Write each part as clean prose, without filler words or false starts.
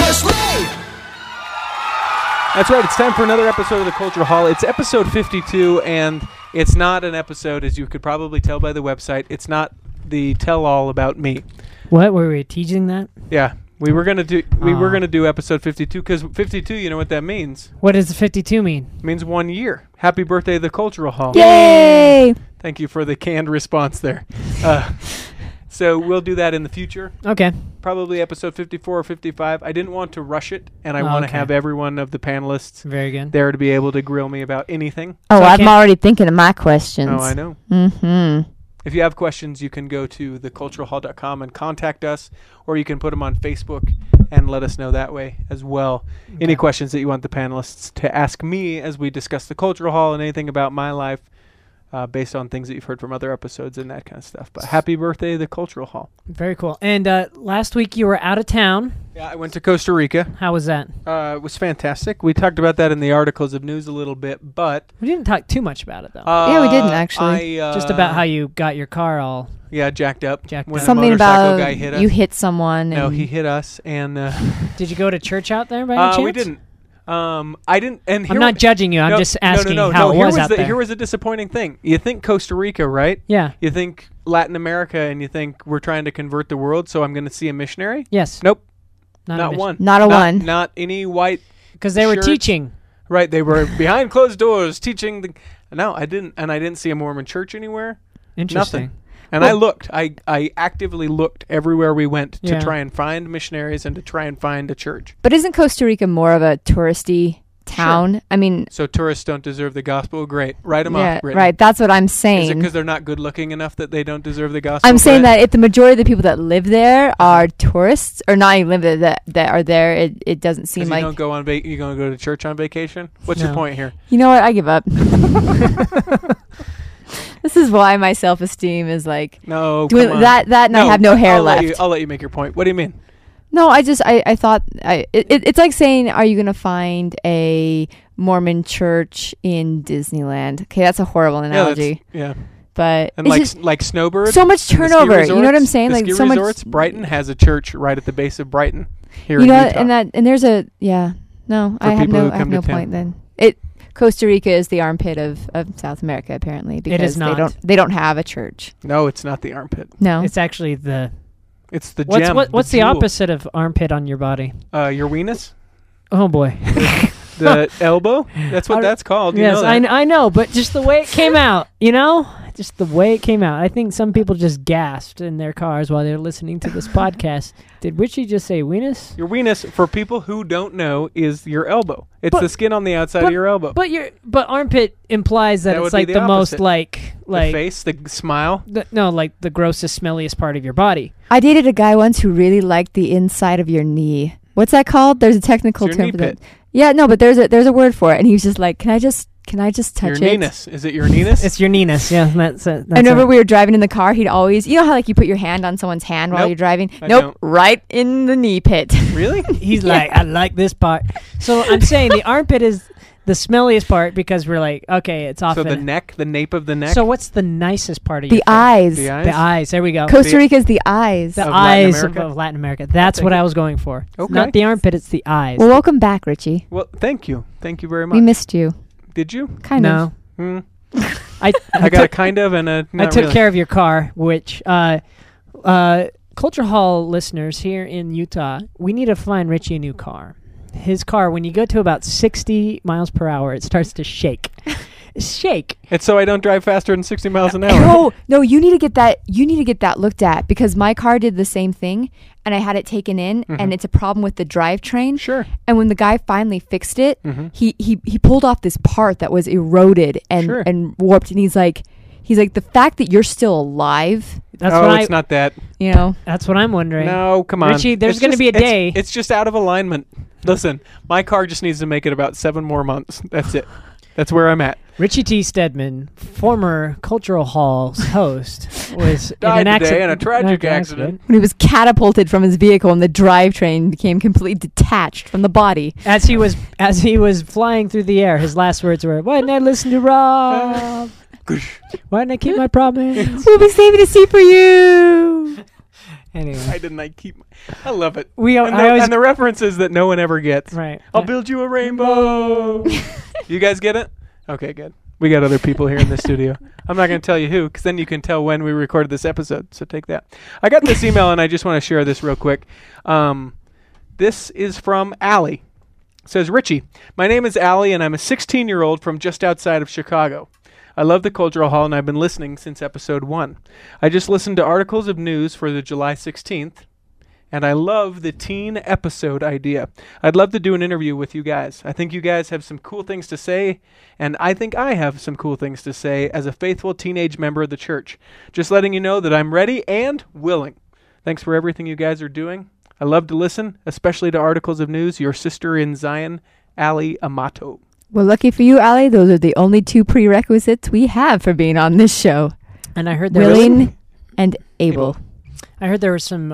just me. That's right. It's time for another episode of the Cultural Hall. It's episode 52, and it's not an episode, as you could probably tell by the website. It's not the tell-all about me. What, were we teasing that? Yeah, we were gonna do episode 52 because 52. You know what that means? What does the 52 mean? It means 1 year. Happy birthday, the Cultural Hall! Yay! Thank you for the canned response there. So we'll do that in the future. Okay. Probably episode 54 or 55. I didn't want to rush it, and I want to have every one of the panelists Very good. there to be able to grill me about anything. Oh, So I'm already thinking of my questions. Oh, I know. Mm-hmm. If you have questions, you can go to theculturalhall.com and contact us, or you can put them on Facebook and let us know that way as well. Okay. Any questions that you want the panelists to ask me as we discuss the Cultural Hall and anything about my life based on things that you've heard from other episodes and that kind of stuff. But happy birthday, the Cultural Hall. Very cool. And last week you were out of town. Yeah, I went to Costa Rica. How was that? It was fantastic. We talked about that in the articles of news a little bit, but... We didn't talk too much about it, though. Yeah, we didn't, actually. Just about how you got your car all... Yeah, jacked up. When Something a motorcycle about guy hit us. you hit someone. No, and he hit us, and... Did you go to church out there by any chance? we didn't. I didn't. And I'm not judging you. I'm just asking how it was out there. Here was a disappointing thing. You think Costa Rica, right? Yeah. You think Latin America, and you think we're trying to convert the world, so I'm going to see a missionary? Yes. Nope. Not one. Not a one. Not any white. Because they were shirts. teaching. Right. They were behind closed doors teaching. No, I didn't. And I didn't see a Mormon church anywhere. Interesting. Nothing. And I looked. I actively looked everywhere we went to Yeah. try and find missionaries and to try and find a church. But isn't Costa Rica more of a touristy town? Sure. I mean... So tourists don't deserve the gospel? Great. Write them Yeah, off, Brittany. right. That's what I'm Is it saying. because they're not good looking enough that they don't deserve the gospel? I'm saying Brett? that if the majority of the people that live there are tourists, or not even live there, that are there, it doesn't seem 'Cause like... you don't go on you going to go to church on vacation? What's your No. point here? You know what? I give up. This is why my self-esteem is like... No, doing come on. that and I have no hair I'll left. I'll let you make your point. What do you mean? No, I thought... It's like saying, are you going to find a Mormon church in Disneyland? Okay, that's a horrible analogy. Yeah. But And it's like just Snowbird? so much and the ski turnover. You know what I'm resorts- saying? The Like ski so much... resorts, Brighton has a church right at the base of Brighton here You in know, Utah. and there's a... Yeah. No, For I have people who no come to town. point then. Costa Rica is the armpit of South America, apparently, because is not. they don't have a church. No, it's not the armpit. No. It's actually the... It's the gem. What's the jewel. opposite of armpit on your body? Your weenus? Oh, boy. The elbow? That's what that's called. You Yes, know that. I know, but just the way it came out, you know? Just the way it came out. I think some people just gasped in their cars while they're listening to this podcast. Did Richie just say weenus? Your weenus, for people who don't know, is your elbow. It's But- the skin on the outside of your elbow. But armpit implies that That it's would be like the the most opposite. like the face, the smile. like the grossest, smelliest part of your body. I dated a guy once who really liked the inside of your knee. What's that called? There's a technical It's your term knee for that. pit. Yeah, no, but there's a word for it, and he was just like, "Can I just touch Your it?" knees. Is it your knees? It's your knees. Yeah, that's it. I remember we were driving in the car. He'd always, you know how like you put your hand on someone's hand while Nope, you're driving? I Nope, don't. right in the knee pit. Really? He's like, I like this part. So I'm saying the armpit is the smelliest part because we're like, okay, it's So often. the neck, the nape of the neck. So what's the nicest part of The your face? eyes. The eyes. The eyes. There we go. Costa Rica's the eyes. The Of Latin eyes America? of Latin America. That's take what it. I was going for. Okay. Not the armpit, it's the eyes. Well, welcome back, Richie. Well, thank you. Thank you very much. We missed you. Did you? Kind of. no. Hmm. I I got a kind of and a I not took really. care of your car, which Culture Hall listeners here in Utah, we need to find Richie a new car. His car, when you go to about 60 miles per hour, it starts to shake. Shake. It's so I don't drive faster than 60 miles an hour. No, you need to get that. You need to get that looked at because my car did the same thing, and I had it taken in, and it's a problem with the drivetrain. Sure. And when the guy finally fixed it, he pulled off this part that was eroded and Sure. and warped, and he's like, the fact that you're still alive, That's Oh, what it's not that. you know. That's what I'm wondering. No, come on. Richie, there's It's gonna just- be a day. It's just out of alignment. Listen, my car just needs to make it about 7 more months. That's it. That's where I'm at. Richie T. Stedman, former Cultural Hall's host, was Died in an today accident. in a tragic accident. When he was catapulted from his vehicle and the drivetrain became completely detached from the body. As he was flying through the air, his last words were, "Why didn't I listen to Rob? Why didn't I keep my promise?" We'll be saving a seat for you. Anyway, Why didn't I keep? I love it. I And the references that no one ever gets. right. I'll build you a rainbow. You guys get it? Okay, good. We got other people here in the studio. I'm not going to tell you who, because then you can tell when we recorded this episode. So take that. I got this email, and I just want to share this real quick. This is from Allie. It says, Richie, my name is Allie, and I'm a 16-year-old from just outside of Chicago. I love the Cultural Hall, and I've been listening since episode 1. I just listened to articles of news for the July 16th, and I love the teen episode idea. I'd love to do an interview with you guys. I think you guys have some cool things to say, and I think I have some cool things to say as a faithful teenage member of the church. Just letting you know that I'm ready and willing. Thanks for everything you guys are doing. I love to listen, especially to articles of news. Your sister in Zion, Allie Amato. Well, lucky for you, Allie, those are the only 2 prerequisites we have for being on this show. And I heard there was Willing and able. I heard there were some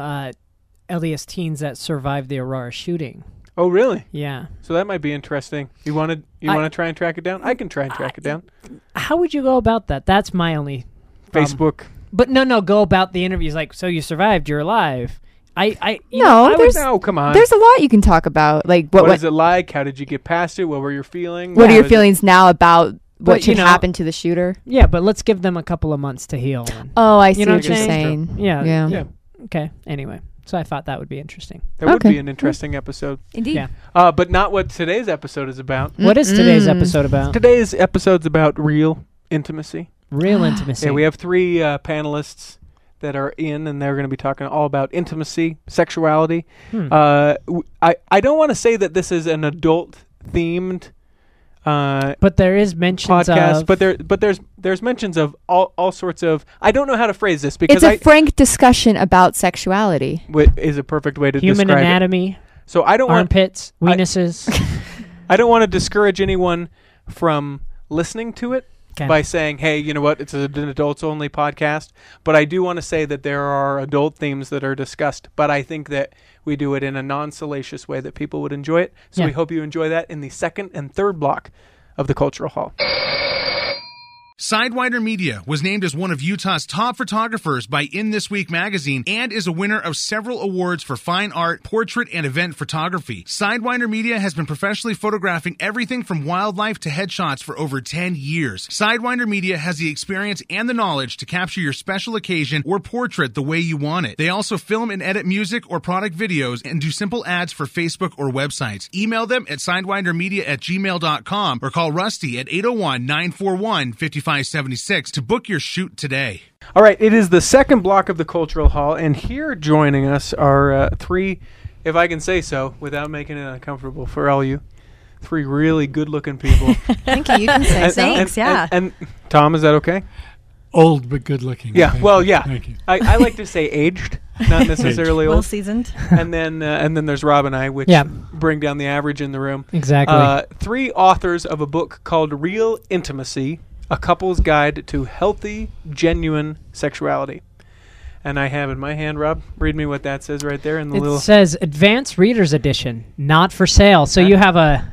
LDS teens that survived the Aurora shooting. Oh, really? Yeah. So that might be interesting. You want to try and track it down? I can try and track it down. How would you go about that? That's my only problem. Facebook. But no, go about the interviews like, so you survived, you're alive. I No, come on. There's a lot you can talk about. Like what is it like? How did you get past it? What were your feelings? What are your feelings now about what But, should happen to the shooter? Yeah, but let's give them a couple of months to heal. Oh, I see know what what you're I'm saying. Yeah. Yeah. Okay. Anyway, so I thought that would be interesting. That would Okay. be an interesting episode. Indeed. Yeah. But not what today's episode is about. What is today's episode about? Today's episode's about real intimacy. Real intimacy. Yeah, we have 3 panelists that are in, and they're going to be talking all about intimacy, sexuality. I don't want to say that this is an adult-themed but there is mentions podcast, of... but there's mentions of all sorts of. I don't know how to phrase this because It's a frank discussion about sexuality. is a perfect way to human describe anatomy, it. So I don't want armpits, weenuses. I don't want to discourage anyone from listening to it. Okay. By saying, hey, you know what, it's an adults-only podcast. But I do want to say that there are adult themes that are discussed. But I think that we do it in a non-salacious way that people would enjoy it. So Yeah. we hope you enjoy that in the second and third block of the Cultural Hall. Sidewinder Media was named as one of Utah's top photographers by In This Week magazine and is a winner of several awards for fine art, portrait, and event photography. Sidewinder Media has been professionally photographing everything from wildlife to headshots for over 10 years. Sidewinder Media has the experience and the knowledge to capture your special occasion or portrait the way you want it. They also film and edit music or product videos and do simple ads for Facebook or websites. Email them at sidewindermedia@gmail.com or call Rusty at 801-941-5576 to book your shoot today. All right, it is the second block of the Cultural Hall, and here joining us are 3, if I can say so, without making it uncomfortable for all you, 3 really good-looking people. Thank you. You can say thanks. Yeah. And Tom, is that okay? Old but good looking. Yeah. Well, yeah. Thank you. I like to say aged, not necessarily Well old. seasoned. And then there's Rob and I, which bring down the average in the room. Exactly. 3 authors of a book called Real Intimacy, A Couple's Guide to Healthy, Genuine Sexuality. And I have in my hand, Rob, read me what that says right there in the little... It says Advanced Reader's Edition, not for sale. So you have a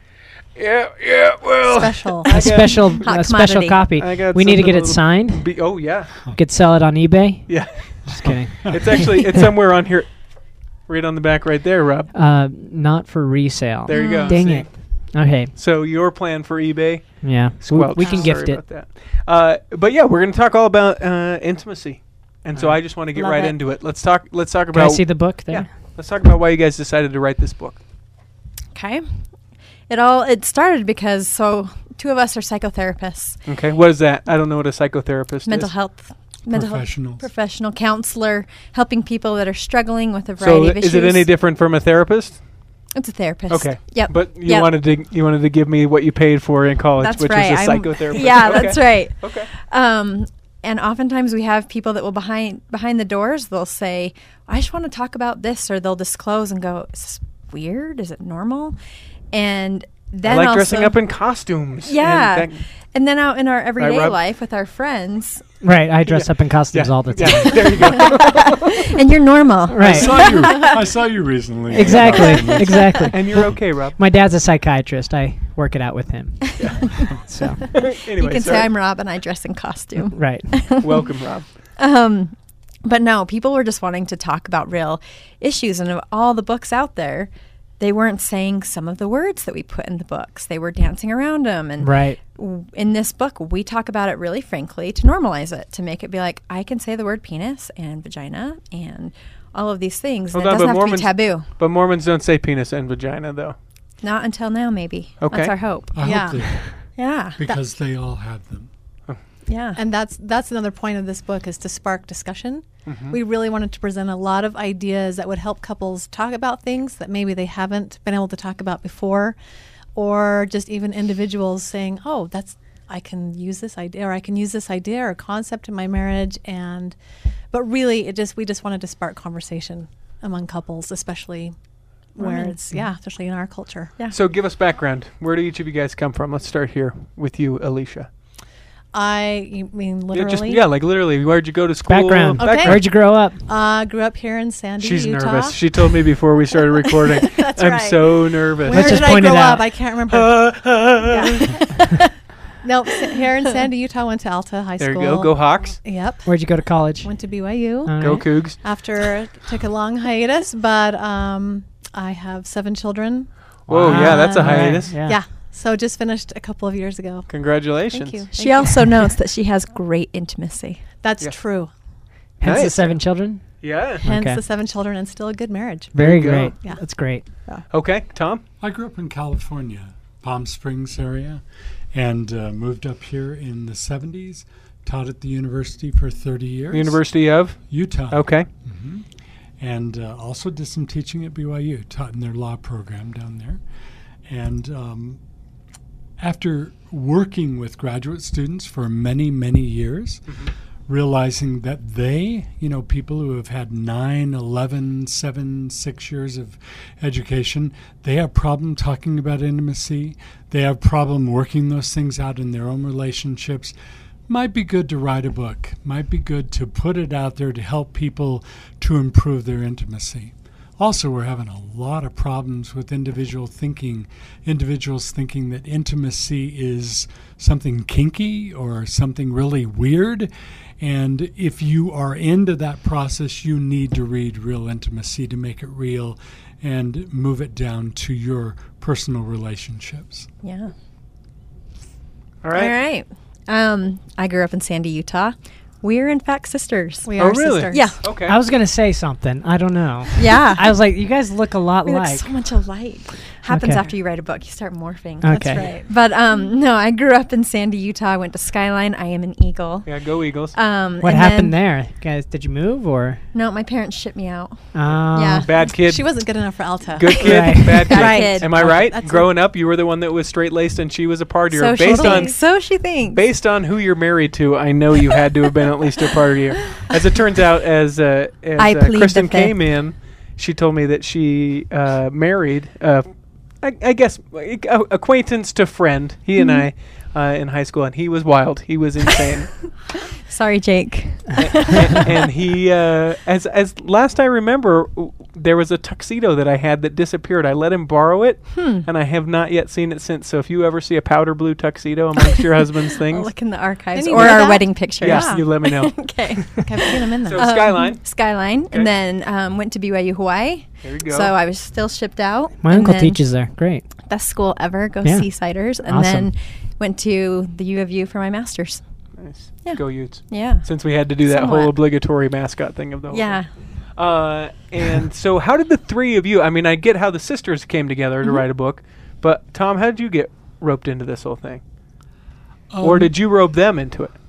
well... Special. special Hot special commodity. copy. I got We need to something get a it little signed. Oh, yeah. Could sell it on eBay. Yeah. Just kidding. It's somewhere on here. Right on the back right there, Rob. Not for resale. There you go. Dang See? it. Okay. So your plan for eBay? Yeah. Squelch. We can gift Sorry it. about that. But yeah, we're going to talk all about intimacy. And so I just want to get Love right it. into it. Let's talk Can I about see the book there? Yeah. Let's talk about why you guys decided to write this book. Okay. It started because 2 of us are psychotherapists, Okay. What is that? I don't know what a psychotherapist mental is. health Professionals. professional counselor, helping people that are struggling with a So variety of issues. is it any different from a therapist? It's a therapist. Okay. Yep. But you Yep. wanted to give me what you paid for in college, That's which right. was a I'm- psychotherapist. Yeah, Okay. that's right. Okay. And oftentimes we have people that will behind the doors, they'll say, I just want to talk about this, or they'll disclose and go, is this weird? Is it normal? And then I like also, dressing up in costumes. Yeah. And And then out in our everyday Rob? life with our friends, Right. I dress up in costumes Yeah. all the time. Yeah, there you go. and you're normal. Right. I saw you recently. Exactly. Exactly. And you're okay, Rob. My dad's a psychiatrist. I work it out with him. So, Anyway, You can say sorry. I'm Rob and I dress in costume. right. Welcome, Rob. But no, people were just wanting to talk about real issues. And of all the books out there, they weren't saying some of the words that we put in the books. They were dancing around them. And Right. in this book, we talk about it really frankly to normalize it, to make it be like, I can say the word penis and vagina and all of these things. And it doesn't have to be taboo. But Mormons don't say penis and vagina, though. Not until now, maybe. Okay. That's our hope. I Yeah. hope they do, Yeah. because they all have them. Yeah. And that's another point of this book, is to spark discussion. Mm-hmm. We really wanted to present a lot of ideas that would help couples talk about things that maybe they haven't been able to talk about before, or just even individuals saying, oh, I can use this idea, or I can use this idea or concept in my marriage. But really, we just wanted to spark conversation among couples, especially where it's, especially in our culture. Yeah. So give us background. Where do each of you guys come from? Let's start here with you, Alicia. You mean literally? Like literally. Where'd you go to school? Background. Okay. Where'd you grow up? Grew up here in Sandy, She's Utah. nervous. She told me before we started recording. That's I'm right. so nervous. Where Let's just did I point it grow out. up? I can't remember. Yeah. No, here in Sandy, Utah, went to Alta High There School. you go. Go Hawks. Yep. Where'd you go to college? Went to BYU. Go Alright. Cougs. After took a long hiatus, but I have 7 children. Whoa, yeah, that's a Wow. hiatus. Yeah. Yeah. So just finished a couple of years ago. Congratulations. Thank you. She also notes that she has great intimacy. That's Yeah. true. Hence the Nice. 7 children. Yeah. Hence Okay. the 7 children and still a good marriage. Very you go. great. Yeah. That's great. Okay, Tom. I grew up in California, Palm Springs area, and moved up here in the 70s. Taught at the university for 30 years. University of? Utah. Okay. hmm And also did some teaching at BYU, taught in their law program down there. And after working with graduate students for many, many years, realizing that they, people who have had 9, 11, 7, 6 years of education, they have problem talking about intimacy. They have problem working those things out in their own relationships. Might be good to write a book. Might be good to put it out there to help people to improve their intimacy. Also, we're having a lot of problems with individuals thinking that intimacy is something kinky or something really weird. And if you are into that process, you need to read Real Intimacy to make it real and move it down to your personal relationships. Yeah. All right. All right. I grew up in Sandy, Utah. We're in fact sisters. We Oh, are really? sisters. Yeah. Okay. I was going to say something. I don't know. Yeah. I was like, you guys look a lot We look like. so much alike. Happens Okay. after you write a book. You start morphing. Okay. That's right. But no, I grew up in Sandy, Utah. I went to Skyline. I am an Eagle. Yeah, go Eagles. What and happened then- there? Guys, did you move or? No, my parents shipped me out. Yeah. Bad kid. She wasn't good enough for Alta. Good kid. Right. Bad kid. Bad kid. Am I right? That's Growing up, you were the one that was straight-laced and she was a partier. So she based on thinks. So she thinks. based on who you're married to, I know you had to have been at least a partier. As it turns out, as plead Kristen the fifth. came in, she told me that she married, I guess, acquaintance to friend. He and I in high school, and he was wild. He was insane. Sorry, Jake. and he, as last I remember, there was a tuxedo that I had that disappeared. I let him borrow it, and I have not yet seen it since. So if you ever see a powder blue tuxedo amongst your husband's I'll things, look in the archives Didn't you or know our that? wedding pictures. yes, you let me know. Okay. Okay, I've seen them in there. So Skyline. Skyline. Okay. And then went to BYU Hawaii. There you go. So I was still shipped out. My and uncle then teaches there. Great. Best school ever. Go Yeah. Seasiders. And Awesome. then went to the U of U for my master's. Nice. Yeah. Go Utes. Yeah. Since we had to do that Somewhat. whole obligatory mascot thing of the whole Yeah. thing. And so how did the three of you, I mean, I get how the sisters came together to write a book, but Tom, how did you get roped into this whole thing? Or did you rope them into it?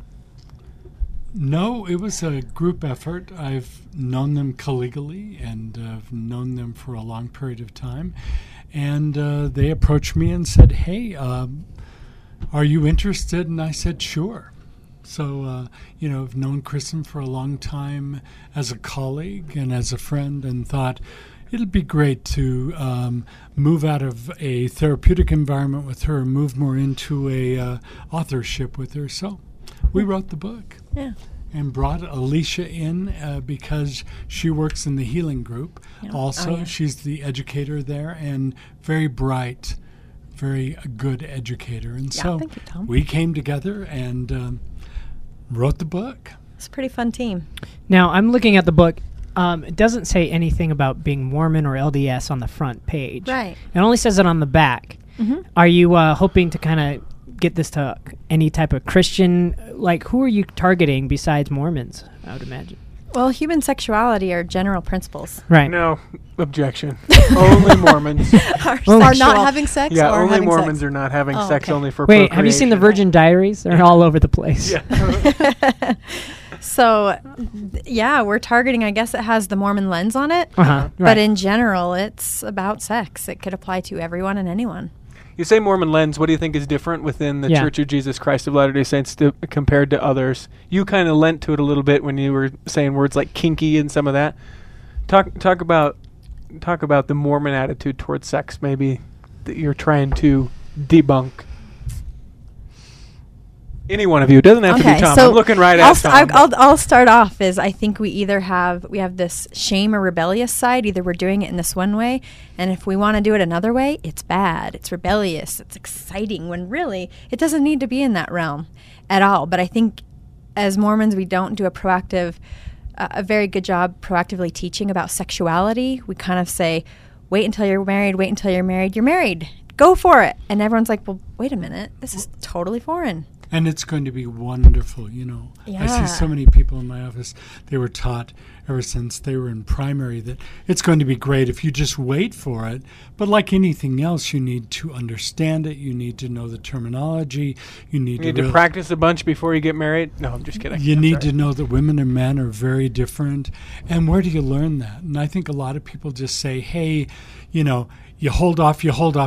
No, it was a group effort. I've known them collegially and I've known them for a long period of time. And they approached me and said, hey, are you interested? And I said, sure. So, I've known Kristen for a long time as a colleague and as a friend and thought it'd be great to move out of a therapeutic environment with her and move more into a authorship with her. So we wrote the book. Yeah. And brought Alicia in because she works in the healing group. Yeah. Also, Oh, yeah. she's the educator there and very bright, very good educator. And Yeah, so thank you, Tom. we came together and wrote the book. It's a pretty fun team. Now, I'm looking at the book. It doesn't say anything about being Mormon or LDS on the front page. Right. It only says it on the back. Mm-hmm. Are you hoping to kind of get this to any type of Christian? Like, who are you targeting besides Mormons, I would imagine? Well, human sexuality are general principles. Right. No, objection. Only Mormons. Are not having sex Yeah, or only having Mormons sex? are not having Oh, sex okay. only for Wait, have you seen the procreation. Virgin Diaries? They're all over the place. Yeah. So, yeah, we're targeting, I guess it has the Mormon lens on it. Uh-huh. But in general, it's about sex. It could apply to everyone and anyone. You say Mormon lens. What do you think is different within the Yeah. Church of Jesus Christ of Latter-day Saints compared to others? You kind of lent to it a little bit when you were saying words like kinky and some of that. Talk about the Mormon attitude towards sex, maybe that you're trying to debunk. Any one of you. It doesn't have to be Tom. I'm looking right at Tom. I'll start off as I think we either have this shame or rebellious side. Either we're doing it in this one way, and if we want to do it another way, it's bad. It's rebellious. It's exciting. When really it doesn't need to be in that realm at all. But I think as Mormons, we don't do a very good job proactively teaching about sexuality. We kind of say, wait until you're married. Wait until you're married. You're married. Go for it. And everyone's like, well, wait a minute. This is totally foreign. And it's going to be wonderful, you know. Yeah. I see so many people in my office, they were taught ever since they were in primary that it's going to be great if you just wait for it. But like anything else, you need to understand it. You need to know the terminology. You need to practice a bunch before you get married. No, I'm just kidding. You need to know that women and men are very different. And where do you learn that? And I think a lot of people just say, hey, you know, you hold off,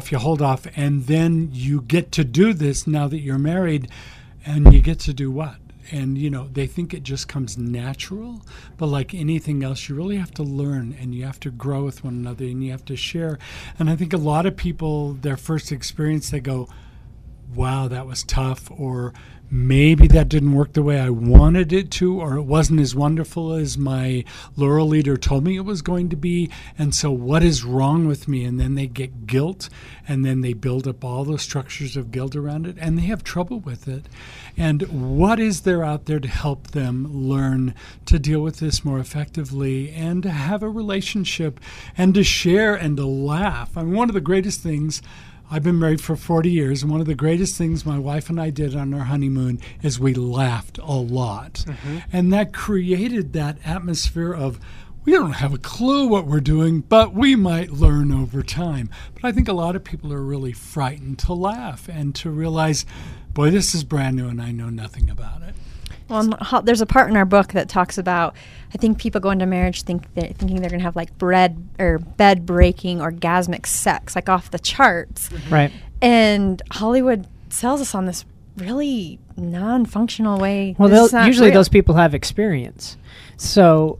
and then you get to do this now that you're married, and you get to do what? And, you know, they think it just comes natural, but like anything else, you really have to learn, and you have to grow with one another, and you have to share. And I think a lot of people, their first experience, they go, wow, that was tough, or maybe that didn't work the way I wanted it to, or it wasn't as wonderful as my Laurel leader told me it was going to be, and so what is wrong with me? And then they get guilt, and then they build up all those structures of guilt around it, and they have trouble with it. And what is there out there to help them learn to deal with this more effectively and to have a relationship and to share and to laugh? I mean, one of the greatest things, I've been married for 40 years, and one of the greatest things my wife and I did on our honeymoon is we laughed a lot. Mm-hmm. And that created that atmosphere of, we don't have a clue what we're doing, but we might learn over time. But I think a lot of people are really frightened to laugh and to realize, boy, this is brand new and I know nothing about it. Well, there's a part in our book that talks about, I think people go into marriage thinking they're going to have like bed-breaking orgasmic sex, like off the charts. Right. And Hollywood sells us on this really non-functional way. Well, usually those people have experience. So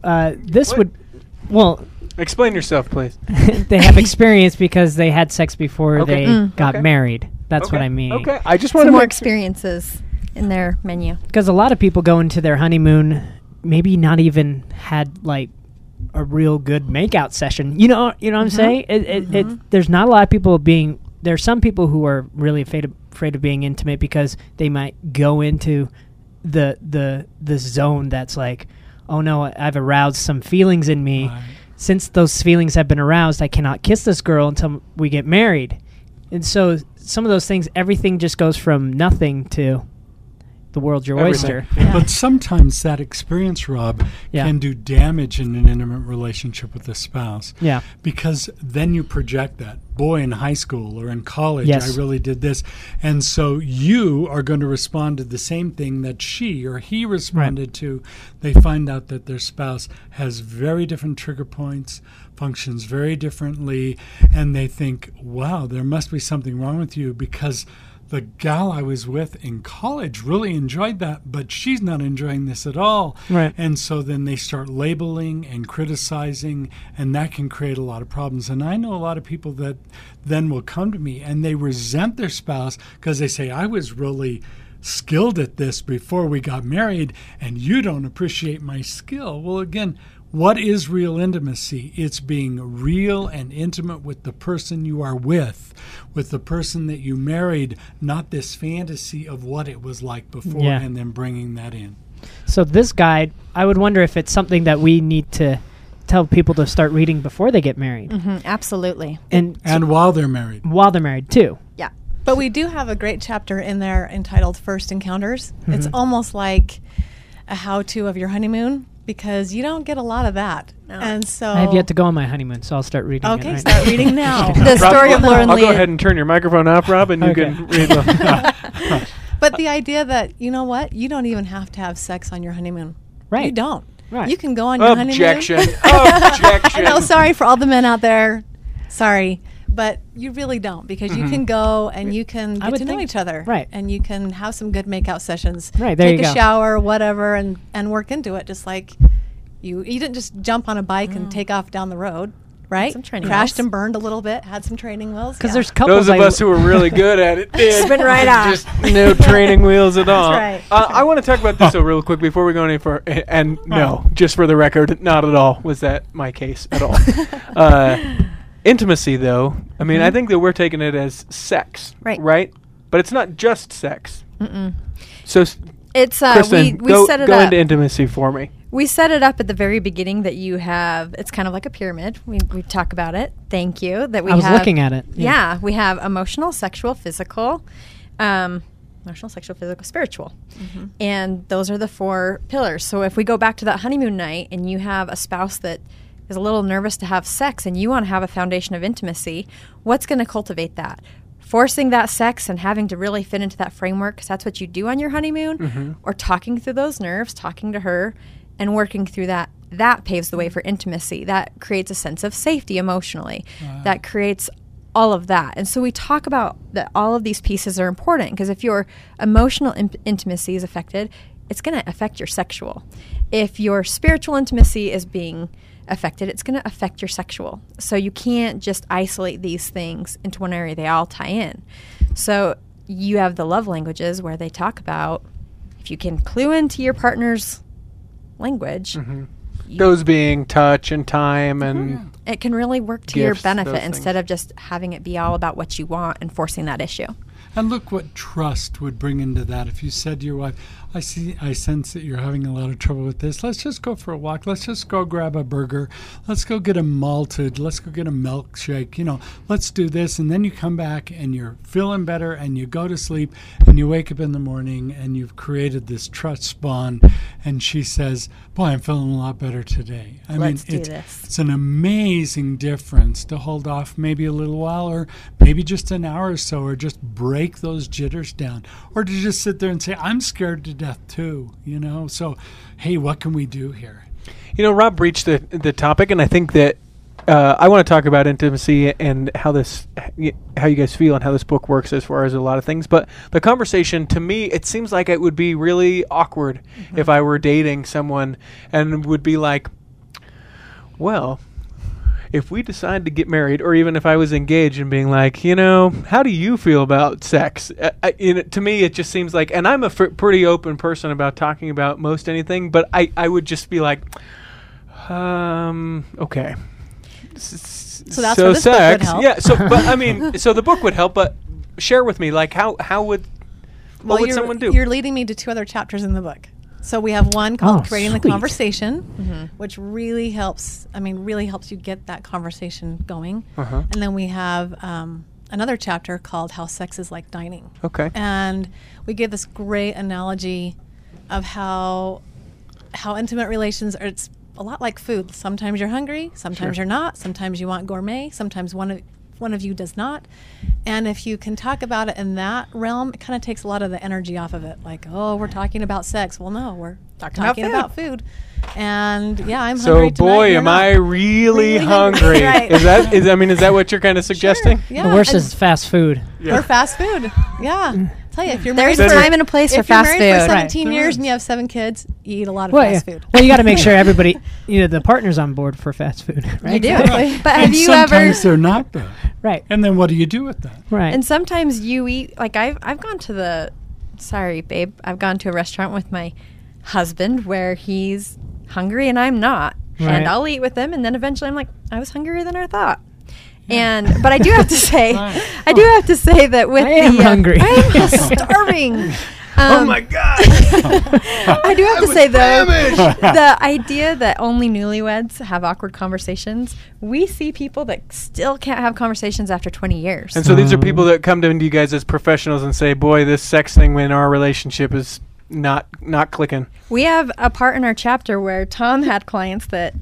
explain yourself, please. They have experience because they had sex before they got Okay. married. That's what I mean. Okay, I just want some to more experiences in their menu. Because a lot of people go into their honeymoon, maybe not even had like a real good makeout session. You know what I'm saying? There's not a lot of people being. There's some people who are really afraid of being intimate because they might go into the zone that's like, oh no, I've aroused some feelings in me. Right. Since those feelings have been aroused, I cannot kiss this girl until we get married. And so some of those things, everything just goes from nothing to the world's your oyster. But sometimes that experience, Rob, can do damage in an intimate relationship with a spouse. Yeah. Because then you project that. Boy, in high school or in college, Yes. I really did this. And so you are going to respond to the same thing that she or he responded to. They find out that their spouse has very different trigger points, functions very differently, and they think, wow, there must be something wrong with you because the gal I was with in college really enjoyed that, but she's not enjoying this at all. Right. And so then they start labeling and criticizing, and that can create a lot of problems. And I know a lot of people that then will come to me and they resent their spouse because they say, I was really skilled at this before we got married, and you don't appreciate my skill. Well, again, what is real intimacy? It's being real and intimate with the person you are with the person that you married, not this fantasy of what it was like before and then bringing that in. So this guide, I would wonder if it's something that we need to tell people to start reading before they get married. Absolutely. And while they're married. While they're married, too. Yeah. But we do have a great chapter in there entitled First Encounters. It's almost like a how-to of your honeymoon, because you don't get a lot of that. No. And so I have yet to go on my honeymoon, so I'll start reading it Okay, right start reading now. The story of Laura and I'll go Leah. ahead and turn your microphone off, Rob, and you Okay. can read the. But the idea that, you know what, you don't even have to have sex on your honeymoon. Right. You don't. Right. You can go on your Objection. honeymoon. Objection. I know, sorry for all the men out there. Sorry. But you really don't, because you can go and you can I get would to know think- each other. right. And you can have some good makeout sessions. Right, there Take you a go. shower, whatever, and work into it, just like you didn't just jump on a bike and take off down the road, right? Some training Crashed wheels. and burned a little bit, had some training wheels. Because yeah. there's couples Those of I- us who are really good at it did. Spin right off. Just no training wheels at all. right. I want to talk about this real quick before we go any further. And no, just for the record, not at all was that my case at all. Intimacy, though, I mean, I think that we're taking it as sex, Right. Right? But it's not just sex. So, It's Kristen, we set it go up. into intimacy for me. We set it up at the very beginning that you have. It's kind of like a pyramid. We talk about it. Thank you. That we I was have, looking at it. Yeah, we have emotional, sexual, physical, spiritual, and those are the 4 pillars. So if we go back to that honeymoon night, and you have a spouse that is a little nervous to have sex, and you want to have a foundation of intimacy, what's going to cultivate that? Forcing that sex and having to really fit into that framework, because that's what you do on your honeymoon, or talking through those nerves, talking to her, and working through that. That paves the way for intimacy. That creates a sense of safety emotionally. That creates all of that. And so we talk about that all of these pieces are important, because if your emotional intimacy is affected, it's going to affect your sexual. If your spiritual intimacy is being affected, it's going to affect your sexual. So you can't just isolate these things into one area. They all tie in. So you have the love languages where they talk about, if you can clue into your partner's language, Those being touch and time and it can really work to your Gifts, benefit those instead of just having it be all about what you want and forcing that issue. And look what trust would bring into that. If you said to your wife, I sense that you're having a lot of trouble with this. Let's just go for a walk. Let's just go grab a burger. Let's go get a malted. Let's go get a milkshake. Let's do this. And then you come back and you're feeling better and you go to sleep and you wake up in the morning and you've created this trust bond. And she says, boy, I'm feeling a lot better today. Let's do this. It's an amazing difference to hold off maybe a little while, or maybe just an hour or so, or just break those jitters down, or to just sit there and say, I'm scared to death too, So, hey, what can we do here? Rob breached the topic, and I think that I want to talk about intimacy and how you guys feel and how this book works as far as a lot of things. But the conversation, to me, it seems like it would be really awkward if I were dating someone and would be like, well, if we decide to get married, or even if I was engaged and being like, how do you feel about sex? To me, it just seems like, and I'm a pretty open person about talking about most anything, but I would just be like, okay. So that's where this book would help. Yeah. So, but I mean, so the book would help. But share with me, like, what would someone do? You're leading me to 2 other chapters in the book. So we have one called Creating the sweet. Conversation, which really helps. Really helps you get that conversation going. And then we have another chapter called How Sex is Like Dining. Okay. And we give this great analogy of how intimate relations are. It's a lot like food. Sometimes you're hungry, sometimes you're not. Sometimes you want gourmet, sometimes one of you does not. And if you can talk about it in that realm, it kind of takes a lot of the energy off of it. Like, oh, we're talking about sex. Well, no, we're talking about food. And yeah, I'm hungry tonight. So, boy, you're am not. I really hungry. Right. Is that what you're kind of suggesting? Sure, yeah. The worst and- is fast food. Or fast food. Yeah. Tell you, if you're There's married a for, time and a place if for fast you're married food. for Right. 17 years and you have 7 kids, you eat a lot of Well, fast yeah. food. Well, you got to make sure everybody, the partner's on board for fast food, right? You do. Exactly. But have And you ever... sometimes they're not though. Right. And then what do you do with that? Right. And sometimes you eat, like I've gone to I've gone to a restaurant with my husband where he's hungry and I'm not. Right. And I'll eat with him, and then eventually I'm like, I was hungrier than I thought. But I do have to say, that with I am hungry. I am starving. Oh my God! I do have to say, though, the idea that only newlyweds have awkward conversations, we see people that still can't have conversations after 20 years. And so these are people that come to you guys as professionals and say, boy, this sex thing in our relationship is not clicking. We have a part in our chapter where Tom had clients that,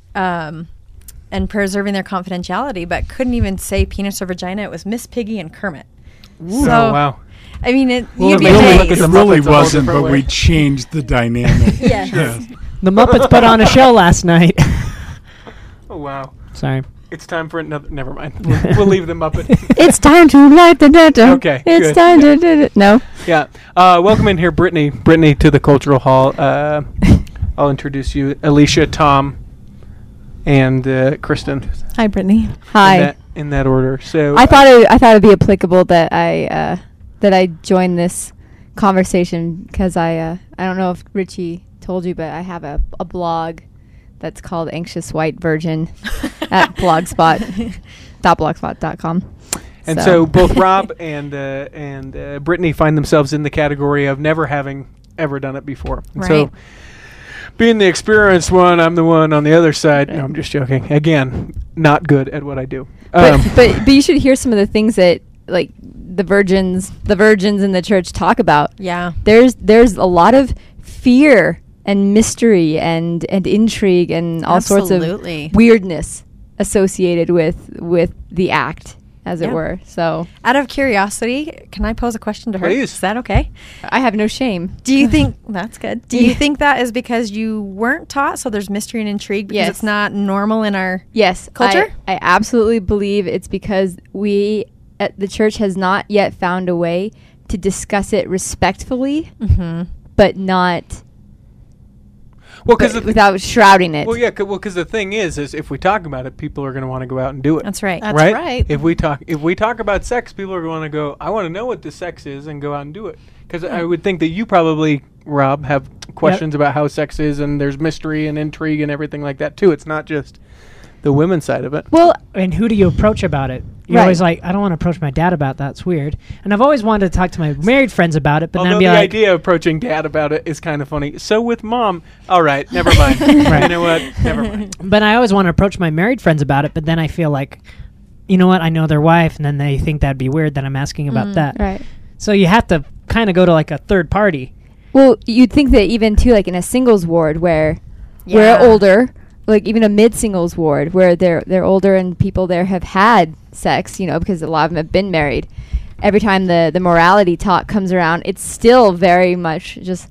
and preserving their confidentiality, but couldn't even say penis or vagina. It was Miss Piggy and Kermit. Ooh. So, Oh, wow. I mean, you'd be it makes me look amazed. at It the really Muppets a whole wasn't, different but way. we changed the dynamic. Yes. The Muppets put on a show last night. Oh, wow. Sorry. It's time for another. Never mind. We'll leave the Muppet. It's time to light the data. Okay, It's good. time to no. Yeah. Welcome in here, Brittany. Brittany to the Cultural Hall. I'll introduce you, Alicia, Tom, and Kristen. Hi, Brittany. Hi. In that order. So I thought it'd be applicable that I join this conversation because I don't know if Richie told you, but I have a blog that's called Anxious White Virgin at blogspot.blogspot.com. And so both Rob and Brittany find themselves in the category of never having ever done it before. And so, Right. being the experienced one, I'm the one on the other side. No, I'm just joking. Again, not good at what I do. But you should hear some of the things that like the virgins in the church talk about. Yeah. There's a lot of fear and mystery and intrigue and all sorts Absolutely. of weirdness associated with the act, as it Yeah. were. So Out of curiosity, can I pose a question to her? Please. Is that okay? I have no shame. Do you think that's good? Do you think that is because you weren't taught, so there's mystery and intrigue because Yes. it's not normal in our Yes, Culture? I absolutely believe it's because we at the church has not yet found a way to discuss it respectfully, but not well, because without shrouding it. well, yeah, because the thing is if we talk about it, people are going to want to go out and do it. That's right. That's right? right. If we talk about sex, people are going to go, I want to know what the sex is and go out and do it. Because I would think that you probably, Rob, have questions about how sex is, and there's mystery and intrigue and everything like that too. It's not just the women's side of it. Well, And who do you approach about it? You're Right. always like, I don't want to approach my dad about that. It's weird. And I've always wanted to talk to my married friends about it, but then Although I'd be the like, idea of approaching dad about it is kind of funny. So with mom, all right, never mind. Right. You know what? Never mind. but I always want to approach my married friends about it, but then I feel like, you know what? I know their wife, and then they think that'd be weird that I'm asking about that. right. So you have to kind of go to like a third party. Well, you'd think that even too, like in a singles ward where Yeah. we're older, like even a mid-singles ward where they're older and people there have had sex, you know, because a lot of them have been married. Every time the morality talk comes around, it's still very much just,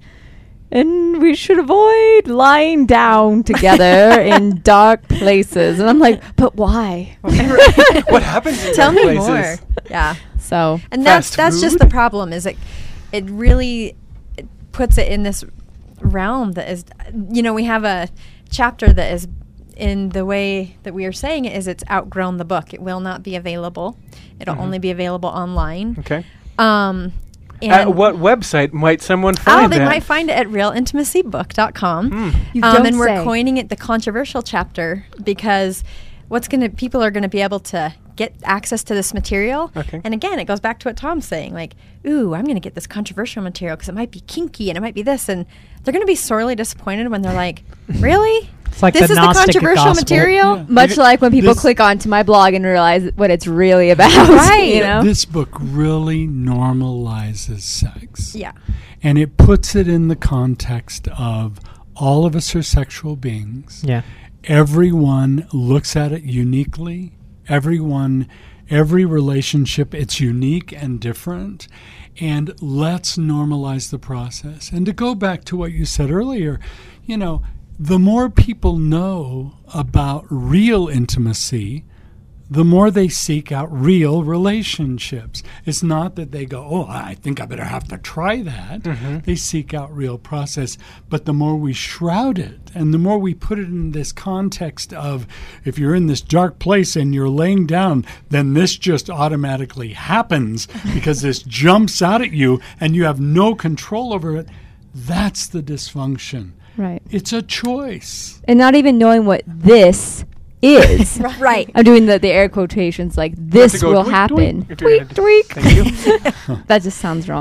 and we should avoid lying down together in dark places. And I'm like, but why? What happens in Tell those me places? more. Yeah. So And Fast that's just food? the problem is it really puts it in this realm that is, you know, we have a chapter that is in the way that we are saying it is it's outgrown the book. It will not be available. It'll only be available online. Okay. And At what website might someone find they that? might find it at realintimacybook.com. You don't And we're say. coining it the controversial chapter because people are going to be able to get access to this material. Okay. And again, it goes back to what Tom's saying, like, ooh, I'm going to get this controversial material because it might be kinky and it might be this. And they're going to be sorely disappointed when they're like, really? It's like This the is the Gnostic controversial gospel. material? much like when people This- click onto my blog and realize what it's really about. Right. You know? This book really normalizes sex. Yeah. And it puts it in the context of all of us are sexual beings. Yeah. Everyone looks at it uniquely. Every relationship, it's unique and different. And let's normalize the process. And to go back to what you said earlier, you know, the more people know about real intimacy, the more they seek out real relationships. It's not that they go, oh, I think I better have to try that. They seek out real process. But the more we shroud it and the more we put it in this context of if you're in this dark place and you're laying down, then this just automatically happens because this jumps out at you and you have no control over it. That's the dysfunction. Right. It's a choice. And not even knowing what this is. Right. I'm doing the air quotations like You have this to go will tweak, happen. tweak if you're Tweak, gonna do- tweak. Thank you. That just sounds wrong.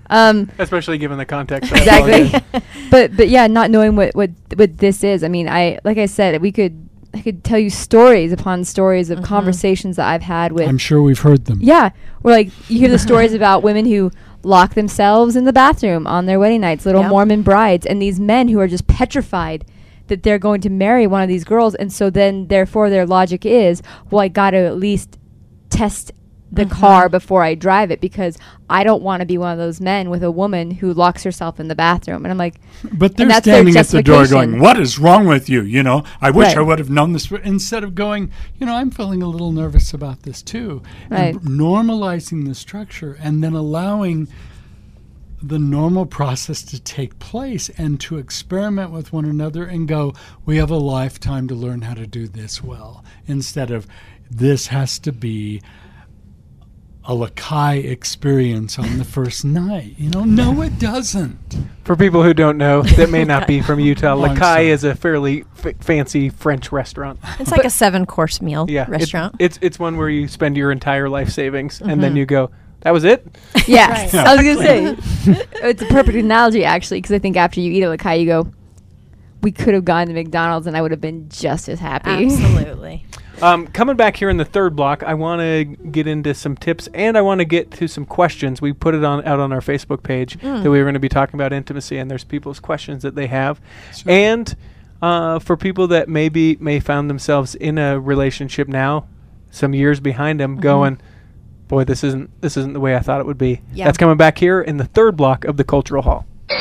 Especially given the context. Exactly. but yeah, not knowing what this is. I mean, like I said, I could tell you stories upon stories of conversations that I've had with. I'm sure we've heard them. Yeah, where like you hear the stories about women who lock themselves in the bathroom on their wedding nights, little Mormon brides, and these men who are just petrified that they're going to marry one of these girls, and so then therefore their logic is, well, I got to at least test the car before I drive it because I don't want to be one of those men with a woman who locks herself in the bathroom. And I'm like, but they're standing at the door going, what is wrong with you? You know, I wish I would have known this. Instead of going, you know, I'm feeling a little nervous about this too. Right. And normalizing the structure and then allowing the normal process to take place and to experiment with one another and go, we have a lifetime to learn how to do this well. Instead of, this has to be a Lakai experience on the first night. You know, no, it doesn't. For people who don't know, that may not be from Utah, I'm Lakai sorry. is a fairly fancy French restaurant. It's like a 7-course meal restaurant. It's one where you spend your entire life savings and then you go, that was it? Yeah, Right. I was going to say. It's a perfect analogy, actually, because I think after you eat a Lakai, you go, we could have gone to McDonald's and I would have been just as happy. Absolutely. Coming back here in the third block, I want to get into some tips and I want to get to some questions. We put it out on our Facebook page that we were going to be talking about intimacy, and there's people's questions that they have. Sure. And for people that may found themselves in a relationship now, some years behind them, going, boy, this isn't the way I thought it would be. Yeah. That's coming back here in the third block of the Cultural Hall.